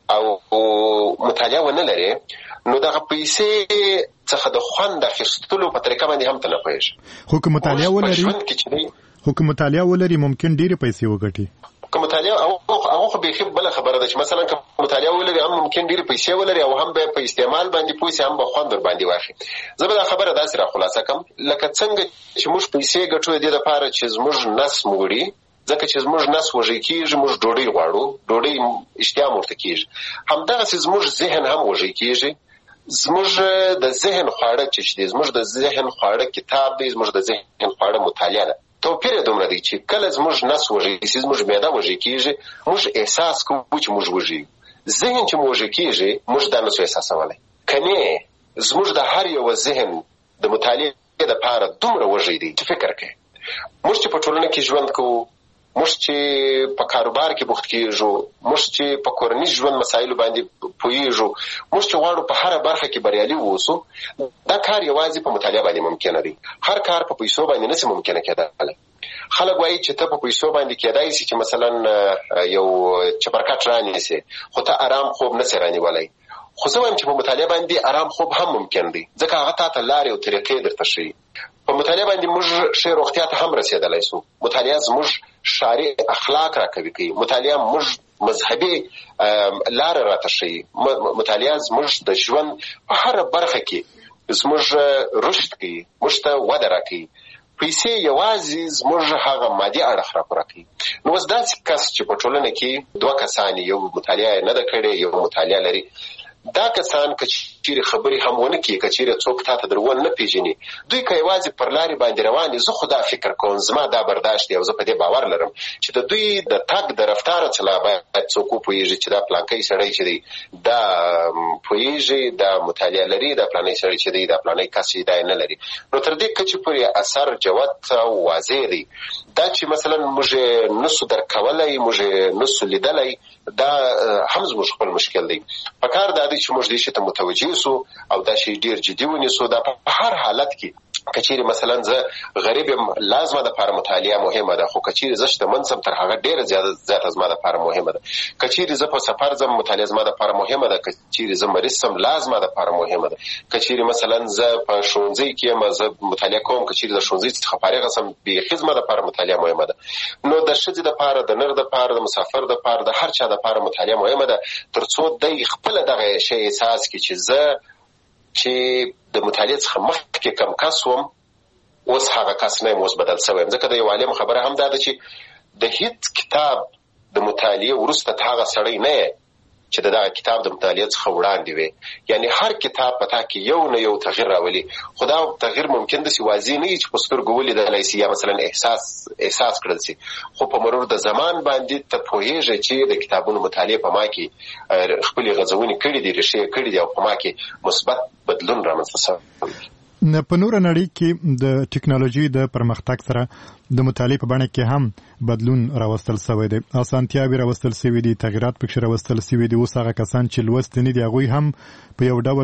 او مطالعه ونه لري نو دغه پیسې څخه د خوند اخیستلو په طریقه باندې هم ته نه پوهېږې. خو که مطالعه ولري خو که مطالعه ولري ممکن ډېرې پیسې وګټي. که مطالعه هغه خو بیخي بله خبره ده چې مثلا که مطالعه ولري هم ممکن ډېرې پیسې ولري او هم به په استعمال باندې پوه سي، هم به خوند ور باندې واخلي. زه به دا خبره داسې را خلاصه کړم لکه څنګه چې موږ پیسې ګټو د دې دپاره چې زموږ نس موړي، ځکه چې زموږ نس وږی کېږي، موږ ډوډۍ غواړو، ډوډۍ اشتها مو ورته کېږي. همدغسې زموږ ذهن هم وږی کېږي. زموږ د ذهن خواړه چې دی، زموږ د ذهن خواړه کتاب دی، زموږ د ذهن خواړه مطالعه ده. توپیر یې دومره دی چې کله زموږ نس وږی سي، زموږ معده وږی کېږي، موږ احساس کوو چې موږ وږي. ذهن چې مو وږی کېږي موږ دا نسو احساسولی. که نه زموږ د هر یو ذهن د مطالعې دپاره دومره وږی دی چې فکر کوي. موږ چې په ټولنه کې ژوند کوو، موږ چې په کاروبار کې بوخت کېږو، موږ چې په کورنیز ژوند مسایلو باندې پوهېږو، موږ چې غواړو په هره برخه کې بریالي واوسو، دا کار یوازې په مطالعه باندې ممکنه دی. هر کار په پیسو باندې نشي ممکنه کېدلی. خلک وایي چې ته په پیسو باندې کېدای شي چې مثلا یو چپرکټ رانیسې خو ته ارام خوب نسې رانیولی. خو زه وایم چې په مطالعه باندې ارام خوب هم ممکن دی، ځکه هغه تا ته لارې او طریقې درته ښیي. په مطالعه باندې موږ ښې روغتیا ته هم رسېدلی سو. مطالعه زموږ شارع اخلاق راکوي کوي. مطالعه موږ مذهبي لاره راته ښیي. مطالعه زموږ د ژوند په هره برخه کې زموږ رشد کوي، موږ ته وده راکوي. پیسې یوازې زموږ هغه مادي اړخ راپوره کوي. نو اوس داسې کس چې په ټولنه کې دوه کسان، یو مطالعه نه ده کړې، یو مطالعه لري، دا کسان که چیرې خبرې هم ونه کړي، که چیرې څوک تا ته در ونه پېژني، دوی که یوازې پر لارې باندې روان دي، زه خو دا فکر کوم، زما دا برداشت دی او زه په دې باور لرم چې د دوی د تګ د رفتاره څخه باید څوک وپوهېږي چې دا پلانکی سړی چې دی دا پوهېږي، دا مطالعه لري، دا پلانی سړی چې دی دا پلانی کس چې دا نه لري. نو تر دې کچې پورې اثر جوت او واضح دی. دا چې مثلا موږ نسو درک کولی، موږ نسو لیدلی، دا هم زموږ خپل مشکل دی. پکار دا دی چې موږ دې شي ته متوجه سو او دا شی ډیر جدي ونیسو. دا په هر حالت کې کچېرې مثلا زه غریب یم لازمه ده لپاره مطالعه مهمه ده، خو کچېرې زه شتمن سم تر هغه ډېره زیاته زیاته زما دپاره مهمه ده. کچېرې زه په سفر ځم مطالعه زما دپاره مهمه ده. کچېرې زه مریض سم لازمه دپاره مهمه ده. کچېرې مثلا زه په ښوونځي کې یم زه مطالعه کوم، کچېرې د ښوونځي څخه فارغه سم بیخي زما دپاره مطالعه مهمه ده. نو د ښځې دپاره، د نر دپاره، د مسافر دپاره، د هر چا دپاره مطالعه مهمه ده، تر څو دی خپله دغه شی احساس کړي چې زه چې د مطالعې څخه مخکې کم کس وم، اوس هغه کس نه یم، اوس بدل شوی یم. ځکه د یو عالم خبره هم دا ده چې د هیڅ کتاب د مطالعې وروسته ته هغه سړی نه یې چې د دغه کتاب د مطالعې څخه وړاندې وي. یعنی هر کتاب په تا کې یو نه یو تغییر راولي، خو دا تغییر ممکن داسې واضح نه وي چې په سترګو ولیدلی سي یا مثلا احساس احساس کړل سي، خو په مرور د زمان باندې ته پوهېږې چې د کتابونو مطالعې په ما کې خپلې غځونې کړي دي، ریښې کړي دي او په ما کې مثبت بدلون رامنځته شوی. په نوره نړۍ کې د ټکنالوژي د پرمختګ سره د مطالعې په بڼه کې هم بدلون راوستل شوی دی، اسانتیاوې راوستل شوي دي، تغیرات پکې راوستل شوي دي. اوس هغه کسان چې لوستي نه دي هغوی هم په یو ډول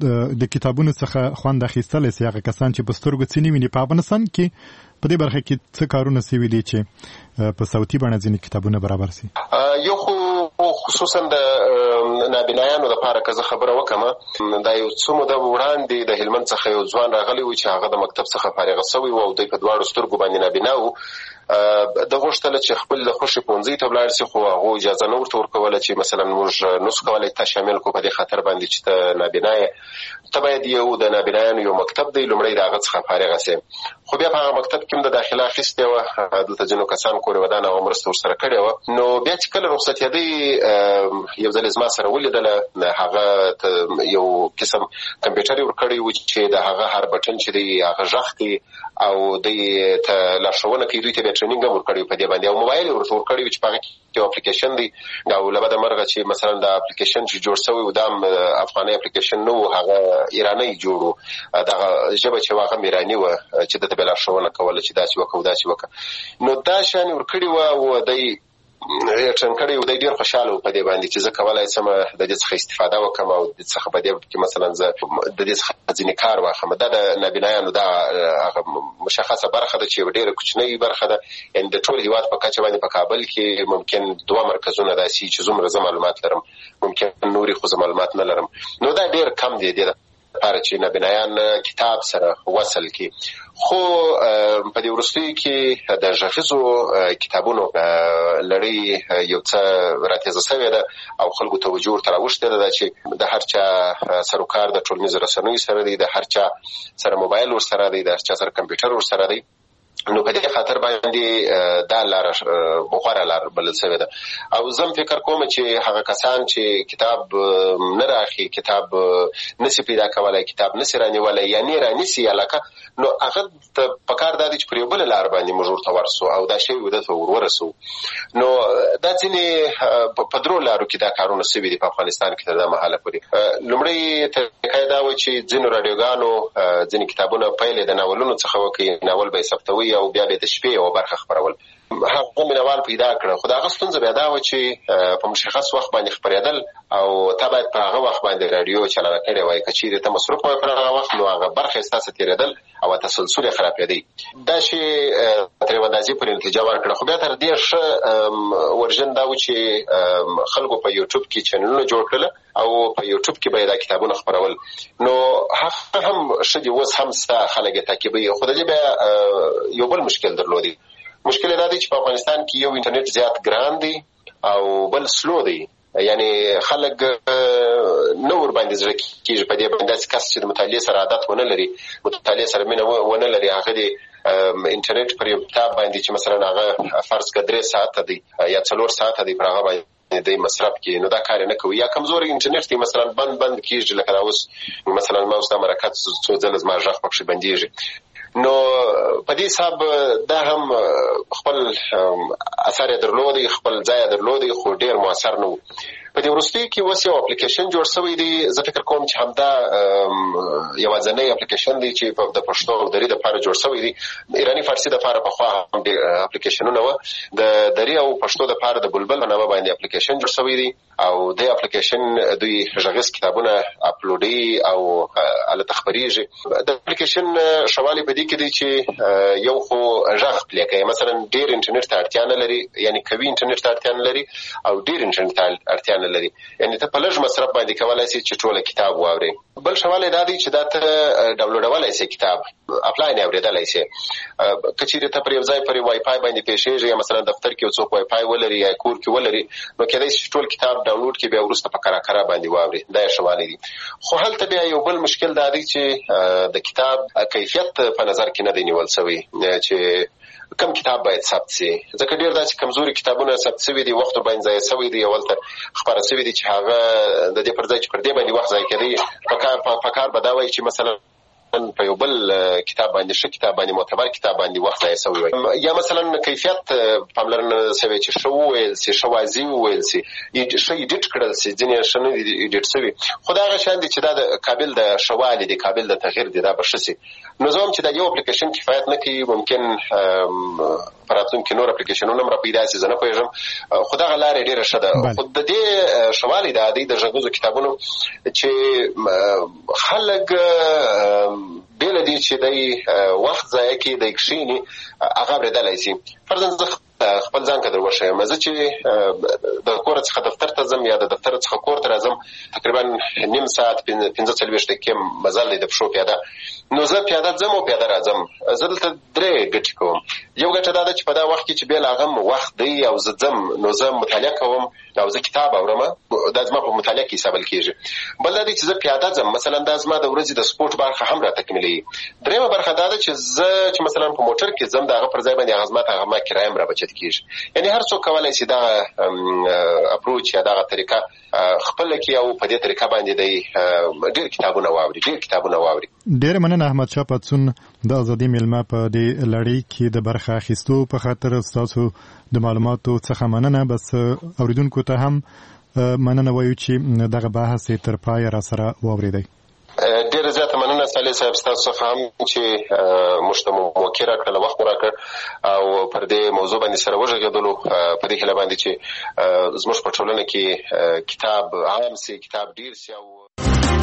د کتابونو څخه خوند اخیستلی سي. هغه کسان چې په سترګو څه نه ویني. په افغانستان کې په دې برخه کې څه کارونه شوي دي چې په صوتي بڼه ځینې کتابونه برابر سي؟ یو خو خصوصا د نابینایانو دپاره که زه خبره وکړم، دا یو څه موده وړاندې د هلمند څخه یو ځوان راغلی و چې هغه د مکتب څخه فارغه شوی و او دوی په دواړو سترګو باندې نابینا و. د غوښتل چې خپل د خوشي پونځي ته ولاړ شي، خو هغه اجازه نه ورته ورکوله چې مثلا موږ نو څه کولای ته شامل کو په دې خاطر باندې چې ته نابینا یې، ته باید یو د نابینایانو یو مکتب دی لومړی د هغه څخه فارغه سي. خو بیا په هغه مکتب کې هم د داخله اخیستې وه، دلته ځینو کسان کورې ودان هغه مرسته ورسره کړې وه. نو بیا چې کله رخصتېدی یو ځل زما سره ولیدله، هغه یو قسم کمپیوټر یې ورکړی و چې د هغه هر بټن چې دی هغه غږ کوي او دوی ته لارښوونه کوي، دوی ته بیا ټرینینګ هم ورکړی په دې باندې، او موبایل یې ورته ورکړی و چې په هغه کې یو اپلیکیشن دی او له بده مرغه چې مثلا دا اپلیکیشن چې جوړ شوی و دا افغاني اپلیکیشن نه و، هغه ایرانی جوړ و، دغه ژبه چې هغه ایرانی وه چې دته بیا لارښوونه کوله چې داسې وکړه او داسې وکړه. نو دا شیان یې ورکړي وه او دی ټرن کړی و، دی ډېر خوشحاله و په دې باندې چې زه کولی شم د دې څخه استفاده وکړم او د دې څخه په دې کې مثلا زه د دې څخه ځینې کار واخلم. دا د نابینایانو دا هغه مشخصه برخه ده چې یوه ډېره کوچنۍ برخه ده، یعنې د ټول هېواد په کچه باندې په کابل کې ممکن دوه مرکزونه داسې چې زموږ زه معلومات لرم، ممکن نورې خو زه معلومات نه لرم. نو دا ډېر کم دی دې لپاره چې نابینایان کتاب سره وصل کړي. خو په دې وروستیو کې د غږیزو کتابونو لړۍ یو څه راتېزه سوې ده او خلکو توجه ورته راوښتې ده چې د هر چا سروکار د ټولنیزو رسنیو سره دی، د هر چا سره موبایل ورسره دی، د هر چا سره کمپیوټر ورسره دی. نو په دې خاطر باندې دا لاره غوره لاره بلل سوې ده. او زه فکر کوم چې هغه کسان چې کتاب نه راخي، کتاب نسي پیدا کولی، کتاب نسي رانیولی یا نه رانیسي علاقه، نو هغه په کار دا دی چې پر یو بله لاره باندې موږ ورته ورسو او دا شی ده ته ور ورسو. نو دا ځینې په درو لارو کې دا کارونه سوي دي په افغانستان کې تر دا مهاله پورې. لومړی طریقه دا و چې ځینو راډیوګانو ځینې کتابونه پیل یې د ناولونو څخه وکړي، ناول به یې ثبتوي او بیا به د شپې یوه برخه خپرول. هغه مینوال پیدا کړه، خو د هغه ستونزه بیا دا وه چې په مشخص وخت باندې خپرېدل او تا باید په هغه وخت باندې راډیو چلانه کړې وای. که چیرې ته مصروف وای پر هغه وخت، نو هغه برخه یې ستاسې تېرېدل او تسلسل یې خرابېدی. دا شی تر یوه اندازې پورې نتیجه ورکړه. خو بیا تر دې ښه ورژن دا و چې خلکو په یوټیوب کې چینلونه جوړ کړل او په یوټیوب کې به یې دا کتابونه خپرول. نو هغه هم ښه دي، اوس هم ستا خلک یې تعقیبوي. خو د دې بیا یو بل مشکل درلودی. مشکل دا دی چې په افغانستان کې یو انټرنیټ زیات ګران دی او بل سلو دی، یعنی خلک نه ور باندې زړه کېږي په دې باندې. داسې کس چې د مطالعې سره عادت ونه لري، مطالعې سره مینه ونه لري، هغه د انټرنیټ پر یو کتاب باندې چې مثلا هغه فرض کړه درې ساعته دی یا څلور ساعته دی پر هغه باندې د مصرف کې، نو دا کار نه کوي. یا کمزوري انټرنیټ دی مثلا بند بند کېږي، لکه دا اوس مثلا ما اوس دا مرکه څو ځله زما غږ پکښې بندېږي. نو په دې حساب دا هم خپل اثر درلودی، خپل ځای درلودی، خو ډېر مؤثر نه و. په دې وروستیو کې اوس یو اپلیکیشن جوړ شوی دی. زه فکر کوم چې همدا یوازینی اپلیکیشن دی چې د پښتو او دري دپاره جوړ شوی دی. ایراني فارسي دپاره پخوا هم ډېر اپلیکیشنونه وه، د دري او پښتو دپاره د بلبل په نامه باندې اپلیکیشن جوړ شوی دی او دې اپلیکیشن دوی غږیز کتابونه اپلوډوي او هلته خپرېږي. د اپلیکیشن ښه والی په دې کې دی چې یو خو غږ پلی کوي، مثلا ډېر انټرنیټ ته اړتیا نه لري، یعنې قوي انټرنیټ ته اړتیا نه لري او ډېر انټرنیټ ته اړتیا نه لري، یعنې ته په لږ مصرف باندې کولی شي چې ټوله کتاب واورې. بل ښه والی دا دی چې دا ته ډاونلوډولی شي کتاب، افلاین یې اورېدلی شي. که چېرې ته پر یو ځای پرې وای فای باندې پېښېږي یا مثلا دفتر کې یو څوک وای فای ولري یا کور کې ولري، نو کېدای شي ټول کتاب ډاونلوډ کړي بیا وروسته په کره کره باندې واوري. دا یې ښه والی دی. خو هلته بیا یو بل مشکل دا دی چې د کتاب کیفیت په نظر کې نه دی نیول شوی چې کم کتاب باید ثبت شي، ځکه ډېر داسې کمزوري کتابونه ثبت شوي دي، وخت ورباندې ضایع شوی دی، اولته خپاره شوي دي چې هغه د دې پر ځای چې پر دې باندې وخت ضایع کېدی، په کار به دا وایي چې مثلا په یو بل کتاب باندې ښه کتاب باندې معتبر کتاب باندې وخت ضایع شوی وای، یا مثلا کیفیت پاملرنه شوې چې ښه وویل شي، ښه واضح وویل شي، ښه ایډیټ کړل شي، ځینې ښه نه دي ایډیټ شوي. خو دا هغه شیان دي چې دا د قابل د ښه والي دی، قابل د تغییر دی، دا به ښه شي. نو زه وایم چې دا یو اپلیکیشن کفایت نه کوي، ممکن په راتلونکي نور اپلیکیشنونه هم را پیدا شي، زه نه پوهېږم، خو دغه لارې ډېره ښه ده. خو د دې ښه والی دا دی د غږیزو کتابونو چې خلک بېله دې چې دی وخت ضایع کړي، دی کښېني، هغه اورېدلی شي. فرضاً زه خپل ځان که در وښیم، زه چې د کوره څخه دفتر ته ځم یا د دفتر څخه کور ته راځم، تقریبا نیم ساعت پنځه څلوېښت دقیقې مزل دی د پښو پیاده. نو زه پیاده ځم او پیاده راځم. زه دلته درې ګټې کوم. یو ګټه دا ده چې په دا وخت کې چې بیا له هغه وخت دی او زه ځم نو زه مطالعه کوم او زه کتاب اورم، دا زما په مطالعه کې حسابل کېږي. بل دا دی چې زه پیاده ځم، مثلا دا زما د ورځې د سپورټ برخه هم را تکمیلوي. دریمه برخه دا ده چې زه چې مثلا په موټر کې ځم د هغه پر ځای باندې هغه زما ته هغه ما کرایه هم را بچت کېږي. یعنې هر څوک کولی شي دغه اپروچ یا دغه طریقه خپله کړي او په دې طریقه باندې دی ډېر کتابونه واوري ډېر کتابونه واوري. ډېره مننه احمدشاه پاڅون د ازادي میلمه په دې لړۍ کې د برخه اخیستو په خاطر ستاسو د معلوماتو څخه مننه. بس اوریدونکو ته هم مننه وایو چې دغه بحث تر پایه را سره واورېدی. ډېره زیاته مننه صالح صاحب ستاسو څخه هم چې موږ ته موقع راکړله، وخت مو راکړ او پر دې موضوع باندې سره وغږېدلو. په دې هیله باندې چې زموږ په ټولنه کې کتاب عام سي، کتاب ډېر سي او